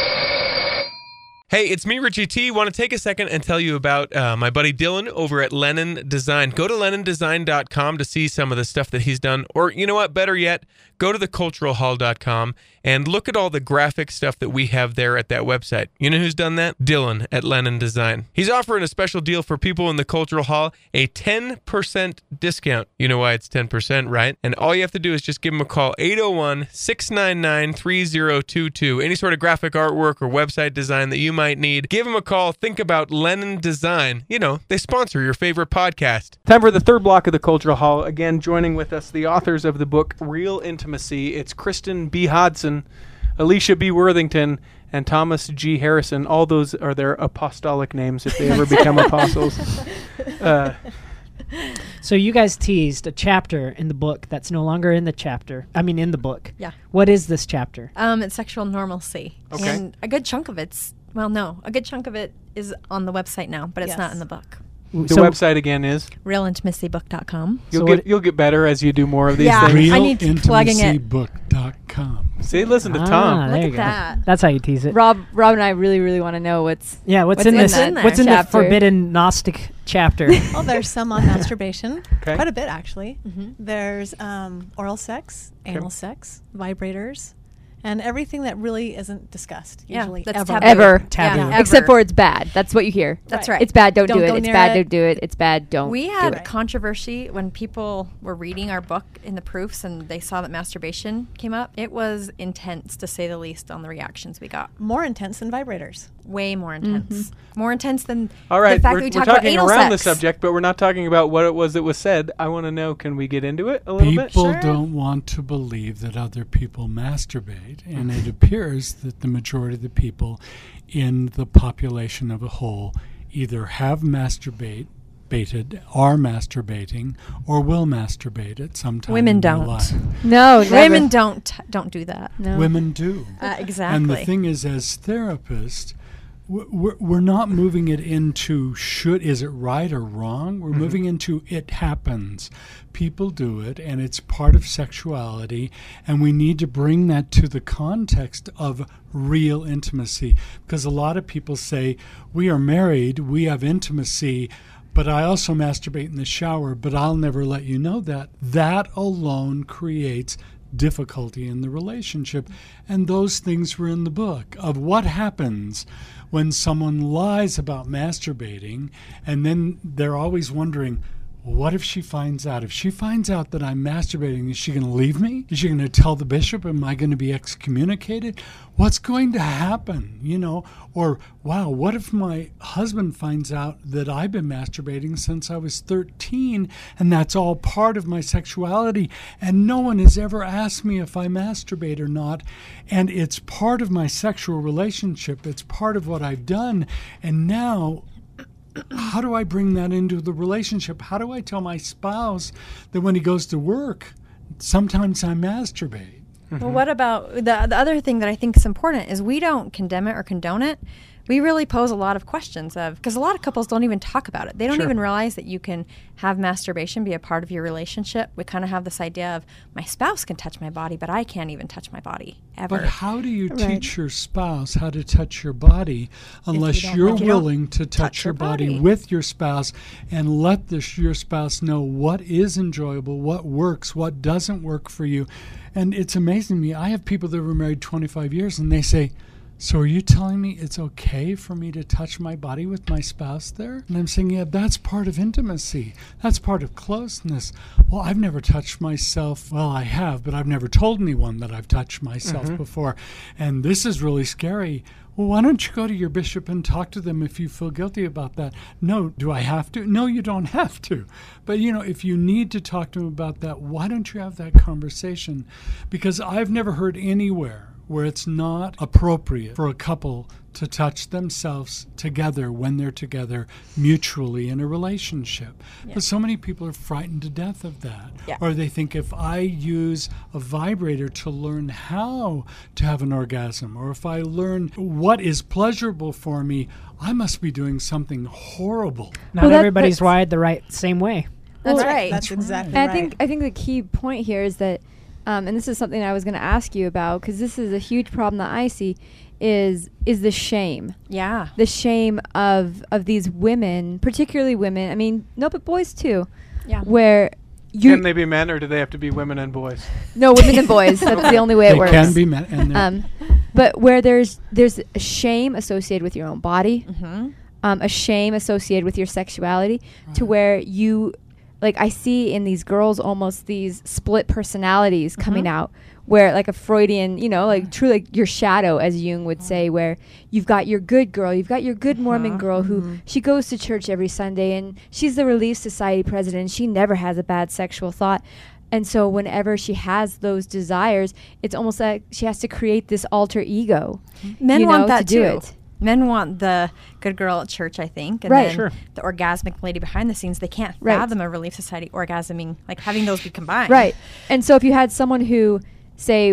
Hey, it's me, Richie T. Want to take a second and tell you about my buddy Dylan over at Lennon Design. Go to lennondesign.com to see some of the stuff that he's done. Or, you know what, better yet, go to theculturalhall.com and look at all the graphic stuff that we have there at that website. You know who's done that? Dylan at Lennon Design. He's offering a special deal for people in the Cultural Hall, a 10% discount. You know why it's 10%, right? And all you have to do is just give him a call, 801-699-3022. Any sort of graphic artwork or website design that you might need, give him a call. Think about Lennon Design. You know, they sponsor your favorite podcast. Time for the third block of the Cultural Hall. Again, joining with us, the authors of the book Real Intimacy. It's Kristen B. Hodson, Alicia B. Worthington, and Thomas G. Harrison. All those are their apostolic names if they ever become apostles. So you guys teased a chapter in the book that's no longer in the chapter. I mean, in the book. Yeah. What is this chapter? It's sexual normalcy. Okay. And a good chunk of it is on the website now, but it's not Yes. in the book. The website again is RealIntimacyBook.com. you'll get better as you do more of these Yeah. things. I need to plugging it. RealIntimacyBook.com. See, listen to Tom. There Look you at go. that. That's how you tease it. Rob and I really, really want to know what's Yeah, what's What's in in this? that What's in the chapter? forbidden Gnostic chapter? Oh, there's some on masturbation. Okay. Quite a bit, actually. There's oral sex, anal sex, vibrators, and everything that really isn't discussed Yeah, usually that's ever. taboo. ever. Taboo. Yeah, Except ever. for it's bad. That's what you hear. That's Right. right. It's bad, don't Don't do it. go It's near bad, it. don't do it. It's bad, don't We do had it. controversy when people were reading our book in the proofs and they saw that masturbation came up. It was intense, to say the least, on the reactions we got. More intense than vibrators. Way more intense. More intense than All right, the fact we're that we talked about talking anal around sex. the subject, but we're not talking about what it was that was said. I want to know, can we get into it a little bit? People don't want to believe that other people masturbate, and it appears that the majority of the people in the population of a whole either have masturbated, are masturbating, or will masturbate at some time. Women in their don't. life. No, Women don't do that. No. Women do. Exactly. And the thing is, as therapists, we're not moving it into is it right or wrong? We're moving into it happens. People do it, and it's part of sexuality, and we need to bring that to the context of real intimacy. Because a lot of people say, we are married, we have intimacy, but I also masturbate in the shower, but I'll never let you know that. That alone creates difficulty in the relationship. And those things were in the book of what happens when someone lies about masturbating, and then they're always wondering, what if she finds out? If she finds out that I'm masturbating, is she going to leave me? Is she going to tell the bishop? Am I going to be excommunicated? What's going to happen? Or, wow, what if my husband finds out that I've been masturbating since I was 13 and that's all part of my sexuality and no one has ever asked me if I masturbate or not, and it's part of my sexual relationship, it's part of what I've done, and now how do I bring that into the relationship? How do I tell my spouse that when he goes to work, sometimes I masturbate? Well, what about the other thing that I think is important is we don't condemn it or condone it. We really pose a lot of questions because a lot of couples don't even talk about it. They don't even realize that you can have masturbation be a part of your relationship. We kind of have this idea of my spouse can touch my body, but I can't even touch my body ever. But how do you teach your spouse how to touch your body unless you're willing to touch your body with your spouse and let your spouse know what is enjoyable, what works, what doesn't work for you? And it's amazing to me. I have people that were married 25 years and they say, so are you telling me it's okay for me to touch my body with my spouse there? And I'm saying, yeah, that's part of intimacy. That's part of closeness. Well, I've never touched myself. Well, I have, but I've never told anyone that I've touched myself before. And this is really scary. Well, why don't you go to your bishop and talk to them if you feel guilty about that? No, do I have to? No, you don't have to. But, if you need to talk to them about that, why don't you have that conversation? Because I've never heard anywhere where it's not appropriate for a couple to touch themselves together when they're together mutually in a relationship. Yeah. But so many people are frightened to death of that. Yeah. Or they think if I use a vibrator to learn how to have an orgasm, or if I learn what is pleasurable for me, I must be doing something horrible. Not everybody's wired the same way. That's right. That's exactly right. right. I think the key point here is that and this is something I was going to ask you about, because this is a huge problem that I see, is the shame. Yeah. The shame of these women, particularly women. I mean, no, but boys too. Yeah. Where can they be men, or do they have to be women and boys? No, women and boys. That's the only way it works. They can be men. And but where there's a shame associated with your own body, a shame associated with your sexuality, to where you... Like, I see in these girls almost these split personalities coming out, where like a Freudian, true, like your shadow, as Jung would say, where you've got your good girl, you've got your good Mormon girl who she goes to church every Sunday and she's the Relief Society president and she never has a bad sexual thought. And so whenever she has those desires, it's almost like she has to create this alter ego. Men want that to do too. It. Men want the good girl at church, I think. And then the orgasmic lady behind the scenes, they can't fathom a Relief Society orgasming, like having those be combined. Right. And so if you had someone who, say,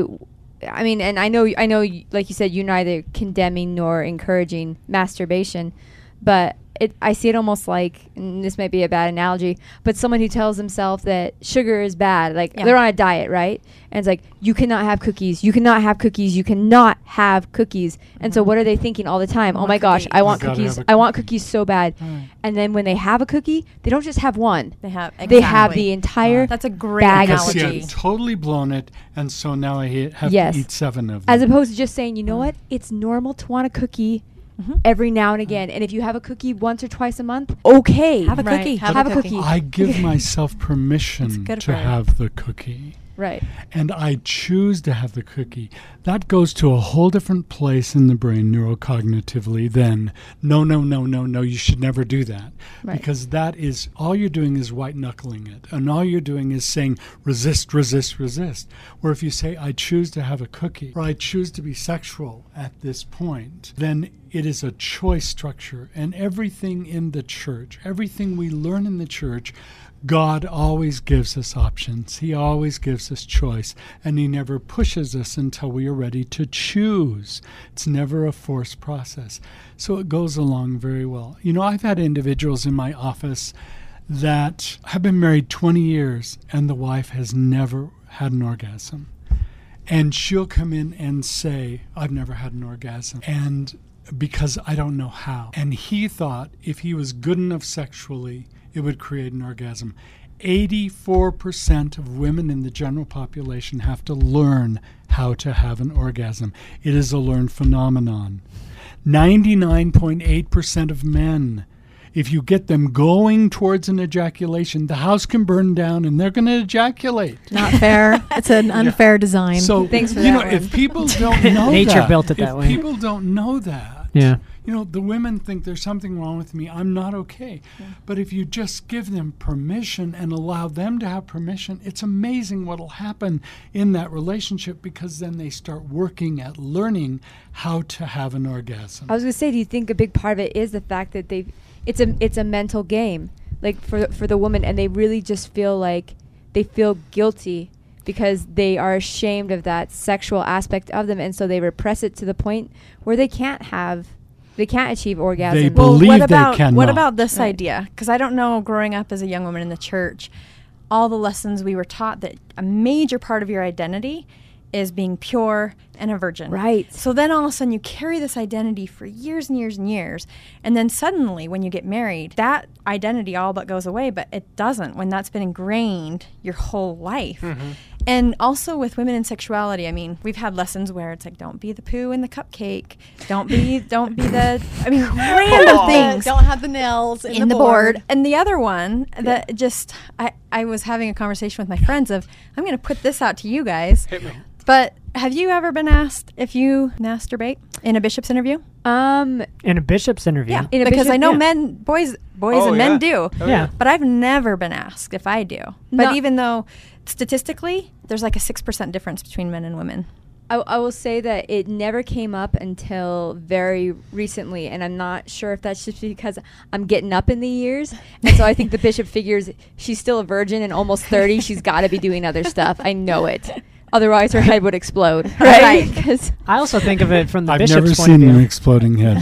I mean, and I know, like you said, you're neither condemning nor encouraging masturbation, but I see it almost like, and this might be a bad analogy, but someone who tells himself that sugar is bad, like they're on a diet, right? And it's like, you cannot have cookies, you cannot have cookies, you cannot have cookies. And so what are they thinking all the time? Oh my gosh, I want cookies. I want cookies so bad. And then when they have a cookie, they don't just have one. They have the entire That's a great bag analogy. of I've cookies. totally blown it, and so now I have to eat 7 of them. As opposed to just saying, you know what? It's normal to want a cookie every now and again. And if you have a cookie once or twice a month, okay. Have a cookie. Have a cookie. I give myself permission to have the cookie. Right. And I choose to have the cookie. That goes to a whole different place in the brain neurocognitively than no, you should never do that. Right. Because that is, all you're doing is white knuckling it. And all you're doing is saying resist, resist, resist. Where if you say, I choose to have a cookie, or I choose to be sexual at this point, then it is a choice structure. And everything in the church, everything we learn in the church, God always gives us options. He always gives us choice, and he never pushes us until we are ready to choose. It's never a forced process. So it goes along very well. I've had individuals in my office that have been married 20 years, and the wife has never had an orgasm. And she'll come in and say, I've never had an orgasm. And because I don't know how. And he thought if he was good enough sexually, it would create an orgasm. 84% of women in the general population have to learn how to have an orgasm. It is a learned phenomenon. 99.8% of men if you get them going towards an ejaculation, the house can burn down and they're going to ejaculate. Not fair. It's an unfair design. So, Thanks for you know, that one. if people don't know Nature that, built it that if way. people don't know that, Yeah. you know, the women think there's something wrong with me. I'm not okay. But if you just give them permission and allow them to have permission, it's amazing what will happen in that relationship, because then they start working at learning how to have an orgasm. I was gonna say, do you think a big part of it is the fact that it's a mental game, like for the woman, and they really just feel like they feel guilty because they are ashamed of that sexual aspect of them, and so they repress it to the point where they can't achieve orgasm. They Well, believe what they about cannot. what about this Right. idea? Because I don't know, growing up as a young woman in the church, all the lessons we were taught that a major part of your identity is being pure and a virgin. Right. So then all of a sudden you carry this identity for years and years and years. And then suddenly when you get married, that identity all but goes away, but it doesn't when that's been ingrained your whole life. And also with women in sexuality, I mean, we've had lessons where it's like, don't be the poo in the cupcake. Don't be the, I mean, random things Don't have the nails in the board. And the other one that just, I was having a conversation with my friends of, I'm going to put this out to you guys. Hit me. But have you ever been asked if you masturbate in a bishop's interview? In a bishop's interview. Yeah, In a because bishop- I know yeah. boys Oh, and men yeah. do. Oh, Yeah. But I've never been asked if I do. But No. even though statistically, there's like a 6% difference between men and women. I will say that it never came up until very recently, and I'm not sure if that's just because I'm getting up in the years, and so I think the bishop figures she's still a virgin and almost 30. She's got to be doing other stuff. I know it. Otherwise, her head would explode. Right? 'Cause I also think of it from the I've bishop's never point of seen an view. exploding head.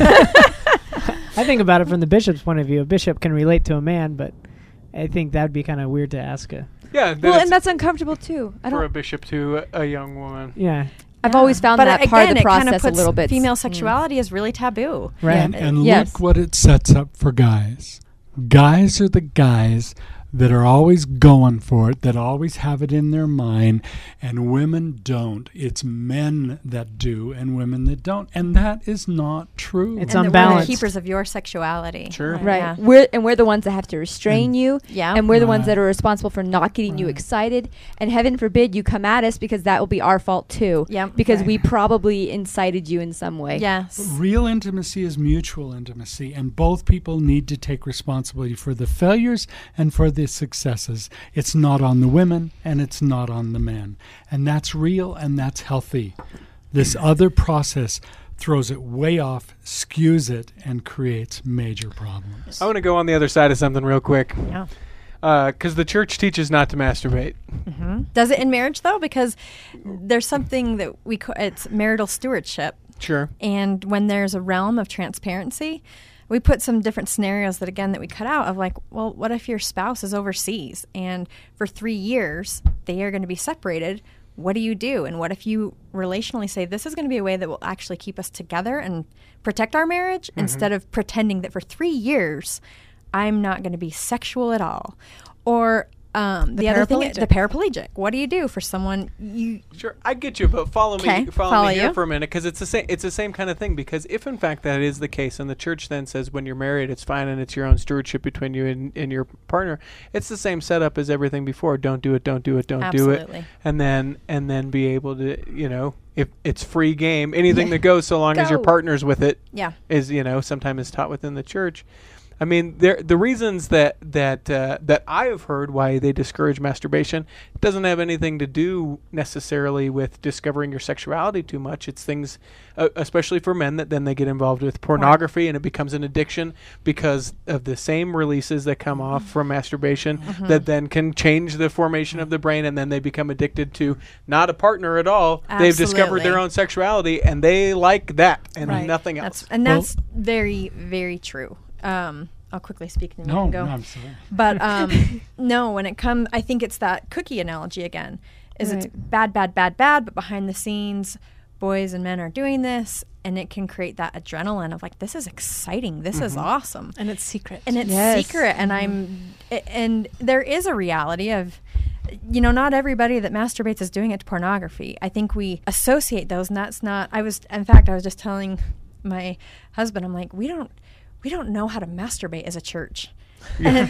I think about it from the bishop's point of view. A bishop can relate to a man, but I think that'd be kind of weird to ask a. Yeah, that well, it's and that's uncomfortable too. I for a don't. bishop to a young woman. Yeah. I've always found But that again, part of the it kinda process a puts little bit. female sexuality is really taboo. Right. And Yes. look what it sets up for guys. Guys are the guys that are always going for it, that always have it in their mind, and women don't. It's men that do and women that don't. And that is not true. It's And that we're unbalanced. the keepers of your sexuality. Sure. Right. Yeah. We're the ones that have to restrain you. Yeah. And we're the ones Right. that are responsible for not getting you excited. And heaven forbid you come at us, because that will be our fault too. Yep. Because Right. we probably incited you in some way. Yes. Real intimacy is mutual intimacy, and both people need to take responsibility for the failures and for the successes. It's not on the women and it's not on the men. And that's real and that's healthy. This other process throws it way off, skews it, and creates major problems. I want to go on the other side of something real quick. Yeah. Because the church teaches not to masturbate. Does it in marriage though? Because there's something that it's marital stewardship. Sure. And when there's a realm of transparency, we put some different scenarios that we cut out of, like, well, what if your spouse is overseas and for 3 years they are going to be separated? What do you do? And what if you relationally say, this is going to be a way that will actually keep us together and protect our marriage, instead of pretending that for 3 years I'm not going to be sexual at all? Or the other thing, the paraplegic. What do you do for someone you... Sure, I get you, but follow Okay, me follow here you. for a minute, because it's the same kind of thing. Because if in fact that is the case, and the church then says when you're married it's fine and it's your own stewardship between you and your partner, it's the same setup as everything before. Don't do it, don't do it, don't do it, Absolutely. and then be able to, if it's free game, anything that goes, so long as your Go. partner's with it, Yeah. is sometimes is taught within the church. I mean, the reasons that I have heard why they discourage masturbation doesn't have anything to do necessarily with discovering your sexuality too much. It's things, especially for men, that then they get involved with pornography and it becomes an addiction because of the same releases that come off from masturbation that then can change the formation of the brain, and then they become addicted to not a partner at all. They've discovered their Absolutely. own sexuality and they like that and Right. nothing else. That's very, very true. I'll quickly speak and then you No, can go. I'm sorry. But no, when it comes, I think it's that cookie analogy again. It's Right. bad, bad, bad, bad, but behind the scenes, boys and men are doing this, and it can create that adrenaline of like, this is exciting, this is awesome, And it's secret. and it's Yes. secret. And and there is a reality of, not everybody that masturbates is doing it to pornography. I think we associate those, and that's not. In fact, I was just telling my husband, I'm like, we we don't know how to masturbate as a church. And,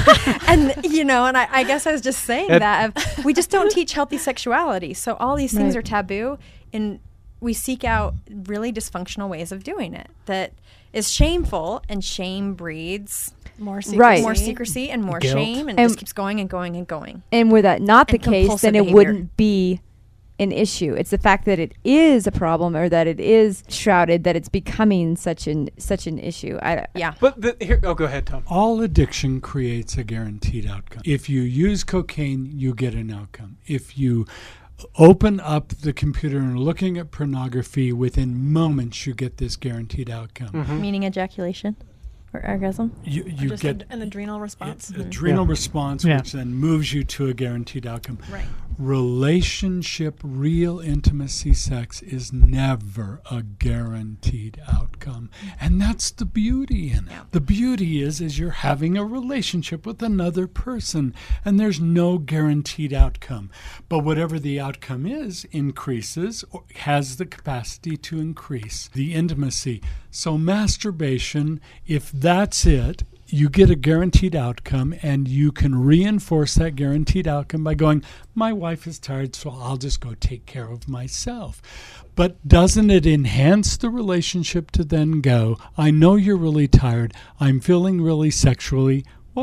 and I guess I was just saying that we just don't teach healthy sexuality. So all these things are taboo, and we seek out really dysfunctional ways of doing it that is shameful, and shame breeds more secrecy and more Guilt. shame, and just keeps going and going and going. And were that not the And case, compulsive then it behavior. wouldn't be an issue. It's the fact that it is a problem, or that it is shrouded, that it's becoming such an issue. Yeah. But go ahead, Tom. All addiction creates a guaranteed outcome. If you use cocaine, you get an outcome. If you open up the computer and are looking at pornography, within moments you get this guaranteed outcome. Meaning ejaculation or orgasm. You Just get an adrenal response. adrenal response, Yeah. which then moves you to a guaranteed outcome. Right. Relationship, real intimacy, sex is never a guaranteed outcome. And that's the beauty in it. Yeah. The beauty is you're having a relationship with another person, and there's no guaranteed outcome. But whatever the outcome is, increases or has the capacity to increase the intimacy. So masturbation, if that's it, you get a guaranteed outcome, and you can reinforce that guaranteed outcome by going, my wife is tired, so I'll just go take care of myself. But doesn't it enhance the relationship to then go, I know you're really tired, I'm feeling really sexual,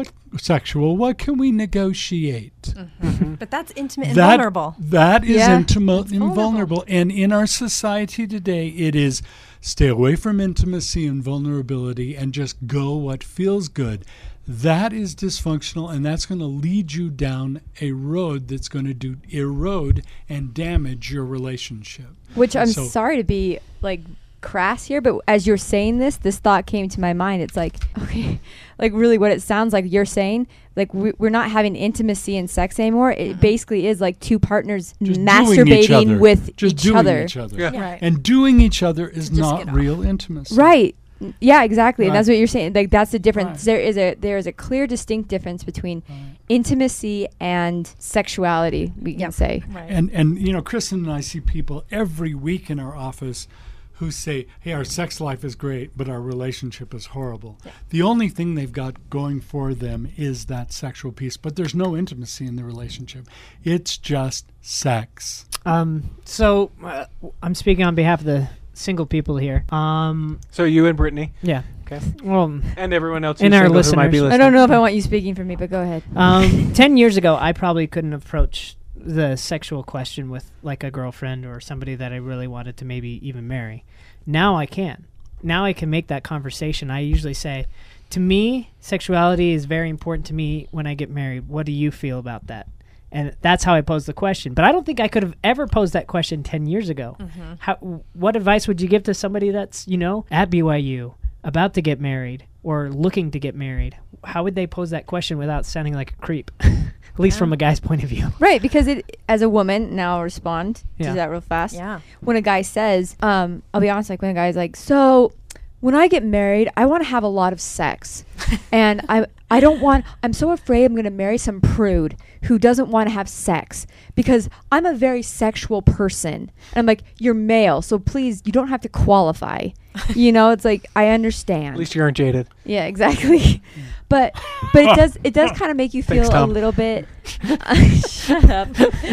what can we negotiate? But that's intimate and vulnerable. That is Yeah. intimate and vulnerable. vulnerable. And in our society today, it is stay away from intimacy and vulnerability and just go what feels good. That is dysfunctional, and that's going to lead you down a road that's going to erode and damage your relationship. Which I'm So- sorry to be crass here, but as you're saying this thought came to my mind. It's like, okay, really what it sounds like you're saying, we're not having intimacy and sex anymore. It basically is like two partners Just masturbating with just each doing other. each other. Yeah. Right. And doing each other is Just not get off. real intimacy. Right. Yeah, exactly. And Right. that's what you're saying. That's the difference. Right. There is a clear, distinct difference between Right. intimacy and sexuality, we can say. Right. And Kristen and I see people every week in our office who say, hey, our sex life is great, but our relationship is horrible. Yeah. The only thing they've got going for them is that sexual piece, but there's no intimacy in the relationship. It's just sex. So I'm speaking on behalf of the single people here. So you and Brittany. Yeah. Okay. Well, And everyone else And who's our single who might be listeners. listening. I don't know if I want you speaking for me, but go ahead. 10 years ago, I probably couldn't approach the sexual question with a girlfriend or somebody that I really wanted to maybe even marry. Now I can. Now I can make that conversation. I usually say, to me, sexuality is very important to me when I get married. What do you feel about that? And that's how I pose the question. But I don't think I could have ever posed that question 10 years ago. What advice would you give to somebody that's, at BYU, about to get married or looking to get married? How would they pose that question without sounding like a creep? At least from a guy's point of view. Right, because as a woman, now I'll respond Yeah. to that real fast. Yeah. When a guy says, I'll be honest, when a guy's like, so when I get married, I want to have a lot of sex. And I'm so afraid I'm going to marry some prude who doesn't want to have sex because I'm a very sexual person. And I'm like, you're male, so please, you don't have to qualify. It's like, I understand. At least you aren't jaded. Yeah, exactly. But it does kind of make you feel Thanks, Tom. a little bit. Shut up.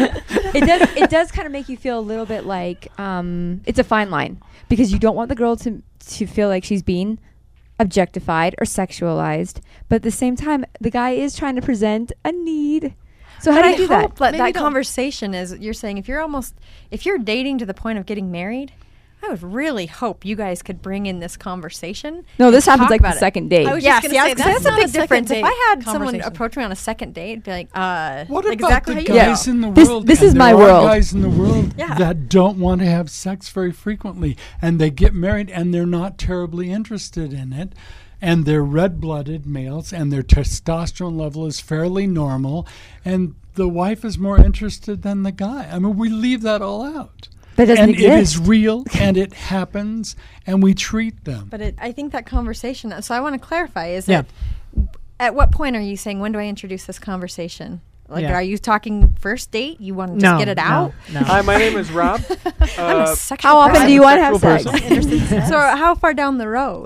It does kind of make you feel a little bit like it's a fine line because you don't want the girl to feel like she's being objectified or sexualized, but at the same time the guy is trying to present a need. So how do you do that? hope that Maybe that don't- conversation is, you're saying, if you're dating to the point of getting married, I would really hope you guys could bring in this conversation. No, this and happens talk like the about it. second date. I was Yeah, just see, I gonna was say, gonna say, that's that's a not big a second difference. If date I had someone conversation. approach me on a second date, be like, What like about exactly the how you guys feel. in the This- world? this and is there my are world. guys in the world Yeah. that don't want to have sex very frequently, and they get married, and they're not terribly interested in it, and they're red-blooded males, and their testosterone level is fairly normal, and the wife is more interested than the guy. I mean, we leave that all out. That doesn't And exist. it is real, and it happens, and we treat them. But I think that conversation. So I want to clarify: is Yeah. it at what point are you saying, when do I introduce this conversation? Like, Yeah. are you talking first date? You want to just get it out? No. Hi, my name is Rob. I'm a sexual How often person. do you want to have sexual sex? person. So how far down the road?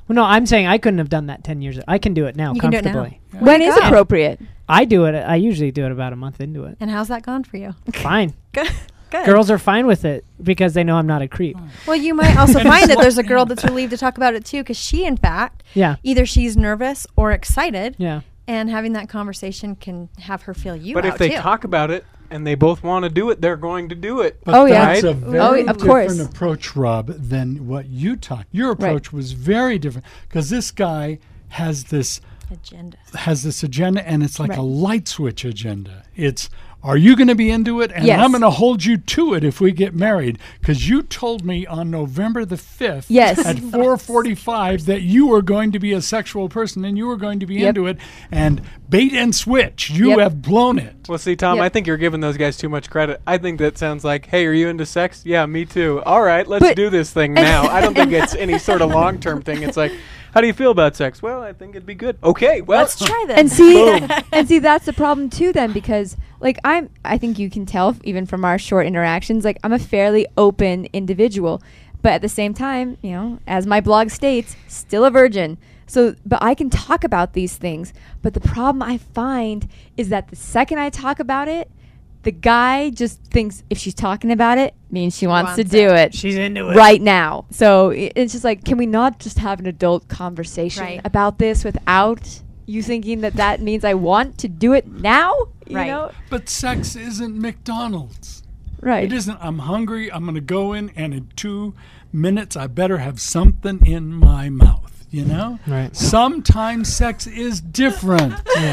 Well, no, I'm saying I couldn't have done that 10 years ago. I can do it now You can do it now. comfortably. When is God. appropriate? I do it. I usually do it about a month into it. And how's that gone for you? Fine. Good. Good. Girls are fine with it because they know I'm not a creep. Well, you might also find that there's a girl that's relieved to talk about it too, because she, in fact, Yeah. either she's nervous or excited, Yeah. and having that conversation can have her feel you But out if they too. talk about it and they both want to do it, they're going to do it. But Oh, yeah. that's a Right? very of course. different approach, Rob, than what you taught. Your approach was very different because this guy has this Agenda. agenda, and it's like Right. a light switch agenda. It's, are you going to be into it? And Yes. I'm going to hold you to it if we get married, because you told me on November the 5th Yes. at 4:45 that you were going to be a sexual person and you were going to be Yep. into it, and bait and switch, you Yep. have blown it. Well, see, Tom, Yep. I think you're giving those guys too much credit. I think that sounds like, hey, are you into sex? Yeah, me too. All right, let's But- do this thing now. I don't think it's any sort of long-term thing. It's like, how do you feel about sex? Well, I think it'd be good. Okay, well, Let's try this. And see, Boom. and see, that's the problem too. Then, because like I think you can tell even from our short interactions, like I'm a fairly open individual, but at the same time, you know, as my blog states, still a virgin. So, but I can talk about these things. But the problem I find is that the second I talk about it, the guy just thinks if she's talking about it, means she wants to wants do it. She's into it. Right now. So it's just like, can we not just have an adult conversation Right. about this without you thinking that that means I want to do it now? You Right. know? But sex isn't McDonald's. Right. It isn't, I'm hungry, I'm going to go in, and in 2 minutes I better have something in my mouth, you know? Right. Sometimes sex is different.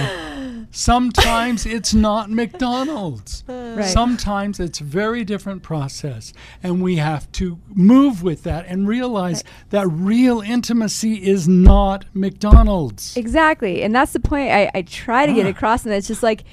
Sometimes it's not McDonald's. Right. Sometimes it's a very different process. And we have to move with that and realize that real intimacy is not McDonald's. Exactly. And that's the point I try to get across. And it's just like,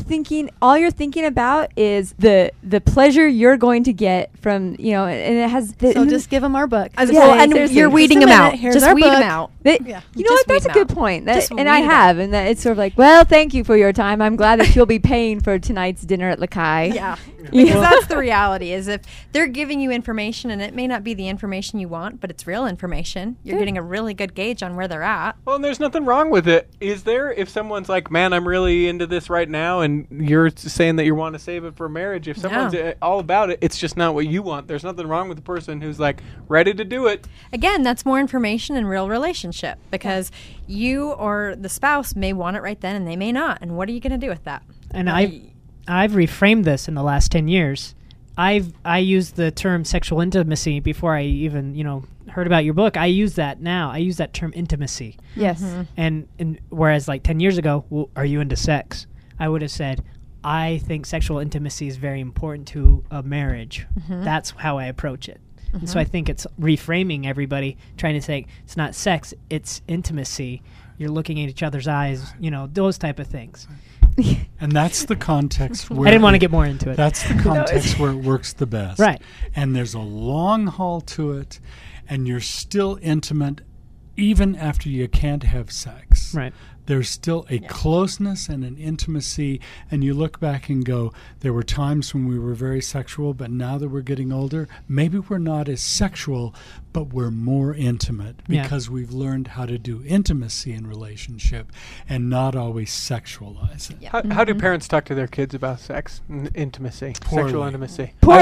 all you're thinking about is the pleasure you're going to get from, you know, and it has. So just give them our book. As Yeah, well, and seriously. you're weeding Just them a out. minute, here's Just our weed them book. out. That, Yeah. You know Just what? That's weed a 'em good out. point. That, Just and weed I 'em have. And that it's sort of like, well, thank you for your time. I'm glad that you'll be paying for tonight's dinner at Lakai. Yeah. You Because know? that's the reality, is if they're giving you information and it may not be the information you want, but it's real information, you're Yeah. getting a really good gauge on where they're at. well, and there's nothing wrong with it. Is there? If someone's like, man, I'm really into this right now, and you're saying that you want to save it for marriage, if someone's all about it, it's just not what you want. There's nothing wrong with the person who's like ready to do it. Again, that's more information in real relationship, because you or the spouse may want it right then and they may not. And what are you going to do with that? And I've reframed this in the last 10 years. I used the term sexual intimacy before I even, heard about your book. I use that now. I use that term intimacy. Yes. And whereas like 10 years ago, well, are you into sex? I would have said, I think sexual intimacy is very important to a marriage. That's how I approach it. And so I think it's reframing everybody, trying to say it's not sex, it's intimacy. You're looking at each other's eyes, those type of things. And that's the context where I didn't want to get more into it. That's the context where it works the best. Right. And there's a long haul to it, and you're still intimate even after you can't have sex. Right. There's still a closeness and an intimacy, and you look back and go, there were times when we were very sexual, but now that we're getting older, maybe we're not as sexual, but we're more intimate Yeah. because we've learned how to do intimacy in relationship and not always sexualize it. How do parents talk to their kids about sex and intimacy, Poorly. sexual intimacy? Poorly.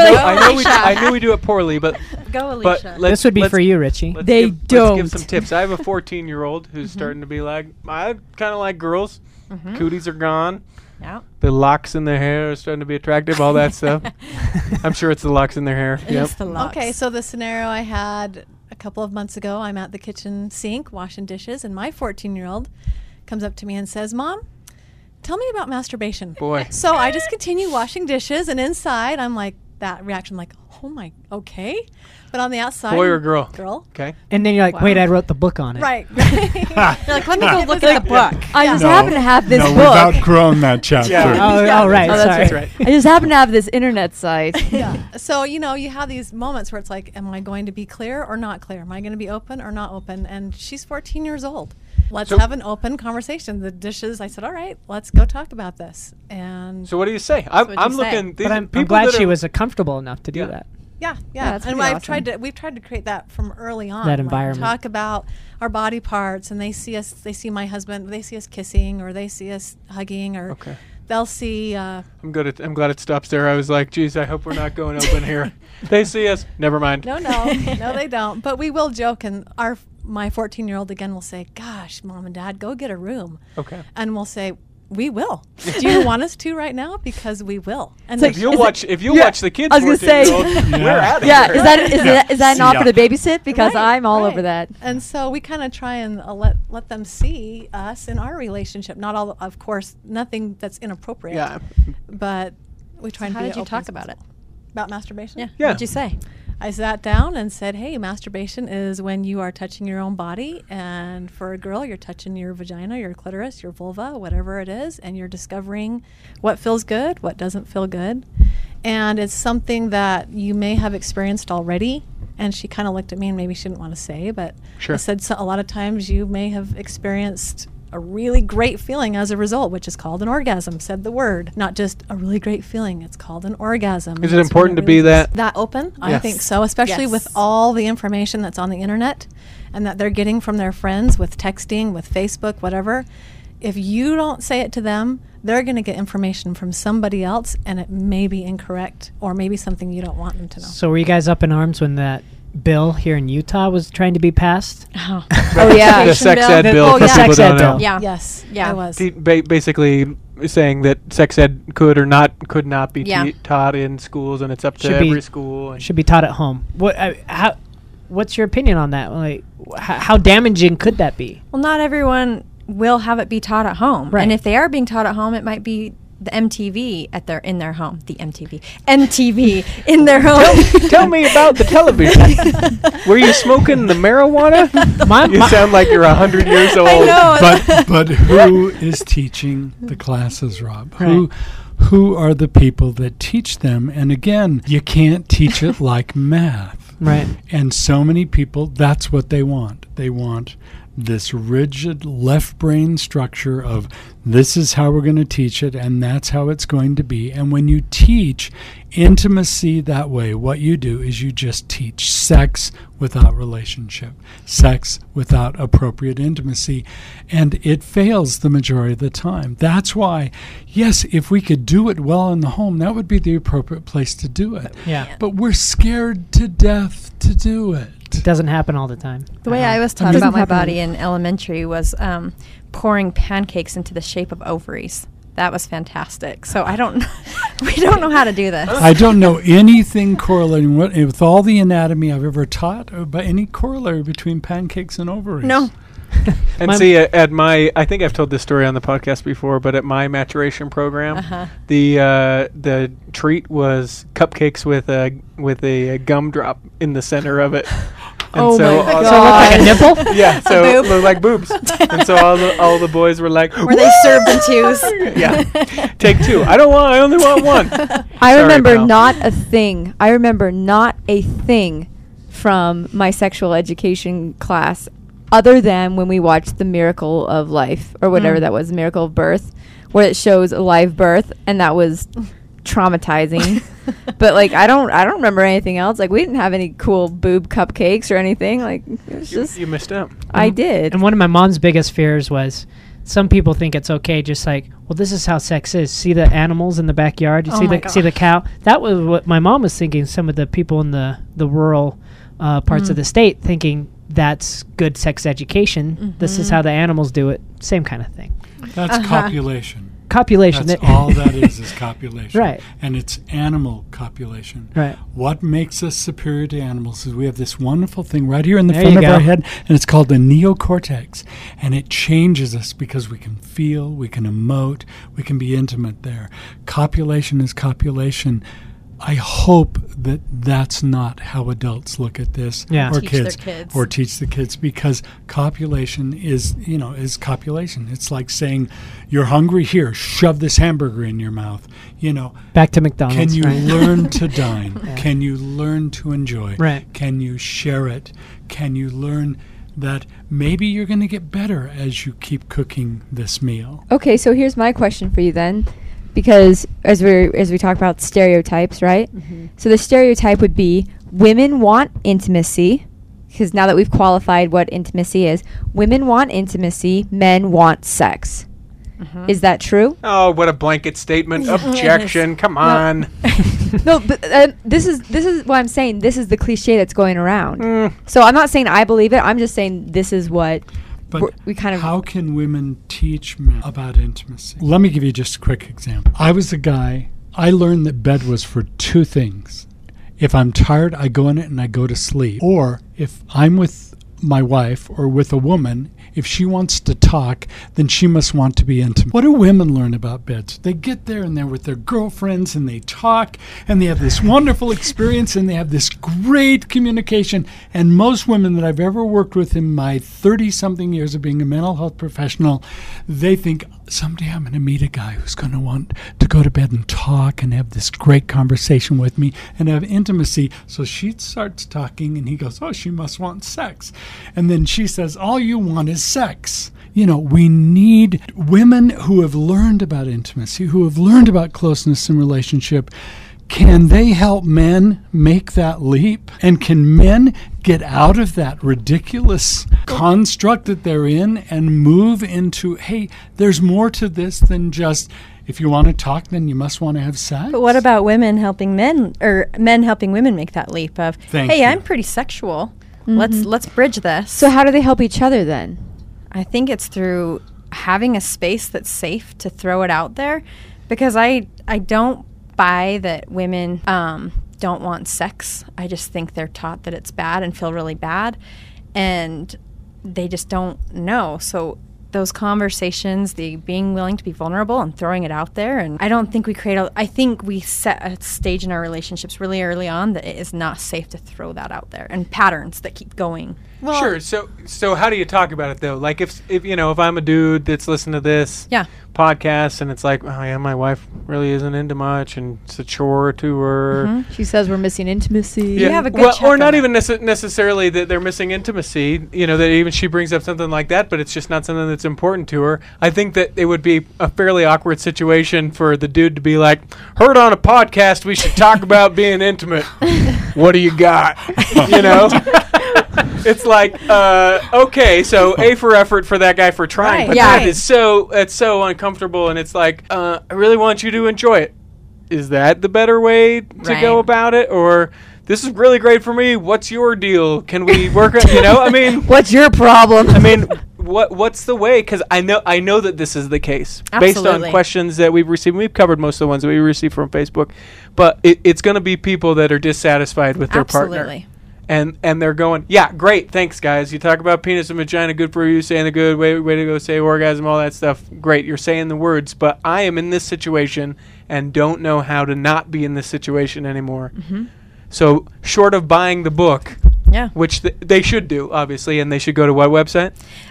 I know we do it poorly, but Go, Alicia. but This would be for you, Richie. Let's They Let's don't. give some tips. I have a 14-year-old who's starting to be like, I kind of like girls. Cooties are gone. Yeah. The locks in their hair are starting to be attractive. All that stuff. I'm sure it's the locks in their hair. Yep. It's the locks. Okay, so the scenario I had a couple of months ago, I'm at the kitchen sink washing dishes, and my 14-year-old comes up to me and says, Mom, tell me about masturbation. Boy. So I just continue washing dishes, and inside I'm like, that reaction, like, oh my, okay. But on the outside, Boy or girl? Girl. Okay. And then you're like, Wow. wait, I wrote the book on it. Right. You're like, let me go look at the book. I just No. happen to have this No, we've book. outgrown that chapter. Oh, right. Oh, that's sorry. right. I just happen to have this internet site. Yeah. So, you have these moments where it's like, am I going to be clear or not clear? Am I going to be open or not open? And she's 14 years old. Let's So- have an open conversation. The dishes, I said, all right, let's go talk about this. And So what do you say? I'm what'd you say? looking. These But I'm people glad that she are- was comfortable enough to do Yeah. that. Yeah. that's And pretty we've tried to create that from early on. That environment. Talk about our body parts, and they see my husband, they see us kissing, or they see us hugging, or Okay. they'll see. I'm glad it stops there. I was like, geez, I hope we're not going open here. They see us. Never mind. No, they don't. But we will joke, and my 14-year-old again will say, "Gosh, Mom and Dad, go get a room." Okay. And we'll say, "We will. Do you want us to right now? Because we will." And If you watch the kids, I was gonna say- 14-year-old, we're out of Yeah, here. is that an offer to babysit? Because Right, I'm all right. over that. And so we kind of try and let them see us in our relationship. Not all, of course, nothing that's inappropriate. Yeah. But we try and How be did you open talk as about it? possible. About masturbation? Yeah. What'd you say? I sat down and said, "Hey, masturbation is when you are touching your own body, and for a girl, you're touching your vagina, your clitoris, your vulva, whatever it is, and you're discovering what feels good, what doesn't feel good. And it's something that you may have experienced already." And she kind of looked at me, and maybe she didn't want to say, but Sure. I said, "So a lot of times you may have experienced a really great feeling as a result, which is called an orgasm." Said the word, not just a really great feeling. It's called an orgasm. Is And it that's important when to be releases. that? Open? I Yes. think so, especially with Yes. all the information that's on the internet and that they're getting from their friends with texting, with Facebook, whatever. If you don't say it to them, they're going to get information from somebody else, and it may be incorrect or maybe something you don't want them to know. So were you guys up in arms when that bill here in Utah was trying to be passed? Oh, Oh yeah. The sex ed bill. bill Oh, for yeah. people Sex ed don't know. bill. Yeah. Yes, Yeah. I was. Basically saying that sex ed could not be Yeah. taught in schools, and it's up to Should be- every school. And Should be taught at home. What's your opinion on that? Like, how damaging could that be? Well, not everyone will have it be taught at home. Right. And if they are being taught at home, it might be the MTV in their home. The MTV in their home. Tell me about the television. Were you smoking the marijuana? You sound like you're 100 years old. I know. But who is teaching the classes, Rob? Right. Who are the people that teach them? And again, you can't teach it like math. Right. And so many people, that's what they want. They want this rigid left brain structure of this is how we're going to teach it, and that's how it's going to be. And when you teach intimacy that way, what you do is you just teach sex without relationship, sex without appropriate intimacy, and it fails the majority of the time. That's why, yes, if we could do it well in the home, that would be the appropriate place to do it. Yeah. But we're scared to death to do it. It doesn't happen all the time. The way I was taught Doesn't about my happen. body in elementary was pouring pancakes into the shape of ovaries. That was fantastic. So we don't know how to do this. I don't know anything correlating with all the anatomy I've ever taught about any corollary between pancakes and ovaries. No. And see, I think I've told this story on the podcast before, but at my maturation program, the treat was cupcakes with a gumdrop in the center of it. And Oh so my all- So it looked like a nipple? Yeah, so A it boob. looked like boobs. And so all the boys were like, Were they served in twos? yeah, take two. I only want one. I Sorry, remember pal. not a thing from my sexual education class other than when we watched The Miracle of Life or whatever that was, Miracle of Birth, where it shows a live birth, and that was traumatizing. But like I don't remember anything else. Like we didn't have any cool boob cupcakes or anything. Like it was just You missed out. I did. And one of my mom's biggest fears was some people think it's okay, just like, well, this is how sex is. See the animals in the backyard? You Oh see my the cow? That was what my mom was thinking. Some of the people in the rural parts of the state thinking that's good sex education. This is how the animals do it. Same kind of thing. That's copulation. Copulation. That's all that is copulation. Right. And it's animal copulation. Right. What makes us superior to animals is we have this wonderful thing right here in the There front you of go. our head, and it's called the neocortex. And it changes us because we can feel, we can emote, we can be intimate there. Copulation is copulation. I hope that that's not how adults look at this, Yeah. or Teach their kids, kids. or teach the kids, because copulation is copulation. It's like saying, "You're hungry? Here, shove this hamburger in your mouth." Back to McDonald's. Can you right? learn to dine? Can you learn to enjoy? Right. Can you share it? Can you learn that maybe you're going to get better as you keep cooking this meal? Okay, so here's my question for you then. because as we talk about stereotypes, right? Mm-hmm. So the stereotype would be women want intimacy, because now that we've qualified what intimacy is, women want intimacy, men want sex. Mm-hmm. Is that true? Oh, what a blanket statement. Yeah. Objection. Come on. No, but this is what I'm saying. This is the cliche that's going around. Mm. So I'm not saying I believe it. I'm just saying this is what But we kind of. how can women teach men about intimacy? Let me give you just a quick example. I was a guy, I learned that bed was for two things. If I'm tired, I go in it and I go to sleep. Or if I'm with my wife or with a woman, if she wants to talk, then she must want to be intimate. What do women learn about beds? They get there and they're with their girlfriends and they talk and they have this wonderful experience and they have this great communication. And most women that I've ever worked with in my 30-something years of being a mental health professional, they think, someday I'm going to meet a guy who's going to want to go to bed and talk and have this great conversation with me and have intimacy. So she starts talking and he goes, oh, she must want sex. And then she says, all you want is sex. You know, we need women who have learned about intimacy, who have learned about closeness and relationship. Can they help men make that leap? And can men get out of that ridiculous construct that they're in and move into, hey, there's more to this than just, if you want to talk, then you must want to have sex? But what about women helping men, or men helping women make that leap of, Thank hey, you. I'm pretty sexual. Let's bridge this. So how do they help each other then? I think it's through having a space that's safe to throw it out there, because I don't buy that women don't want sex. I just think they're taught that it's bad and feel really bad, and they just don't know. So those conversations, the being willing to be vulnerable and throwing it out there, and I don't think we I think we set a stage in our relationships really early on that it is not safe to throw that out there, and patterns that keep going. Well, Sure. So how do you talk about it though? Like if you know, if I'm a dude that's listening to this Yeah. podcast and it's like, oh yeah, my wife really isn't into much and it's a chore to her. She says we're missing intimacy. You have a good well, check or on not it. even necessarily that they're missing intimacy. You know, that even she brings up something like that, but it's just not something that's important to her. I think that it would be a fairly awkward situation for the dude to be like, heard on a podcast we should talk about being intimate. What do you got? You know. It's like, okay, so A for effort for that guy for trying, Right. but Yeah. that is it's so uncomfortable, and it's like, I really want you to enjoy it. Is that the better way to Right. go about it, or this is really great for me? What's your deal? Can we work? You know, I mean, What's your problem? I mean, what's the way? Because I know that this is the case based on Absolutely. questions that we've received. We've covered most of the ones that we received from Facebook, but it's going to be people that are dissatisfied with their partner. Absolutely. And they're going, yeah, great, thanks, guys. You talk about penis and vagina, good for you, saying the good, way to go, say orgasm, all that stuff. Great, you're saying the words, but I am in this situation and don't know how to not be in this situation anymore. Mm-hmm. So short of buying the book, Yeah. which they should do, obviously, and they should go to what website?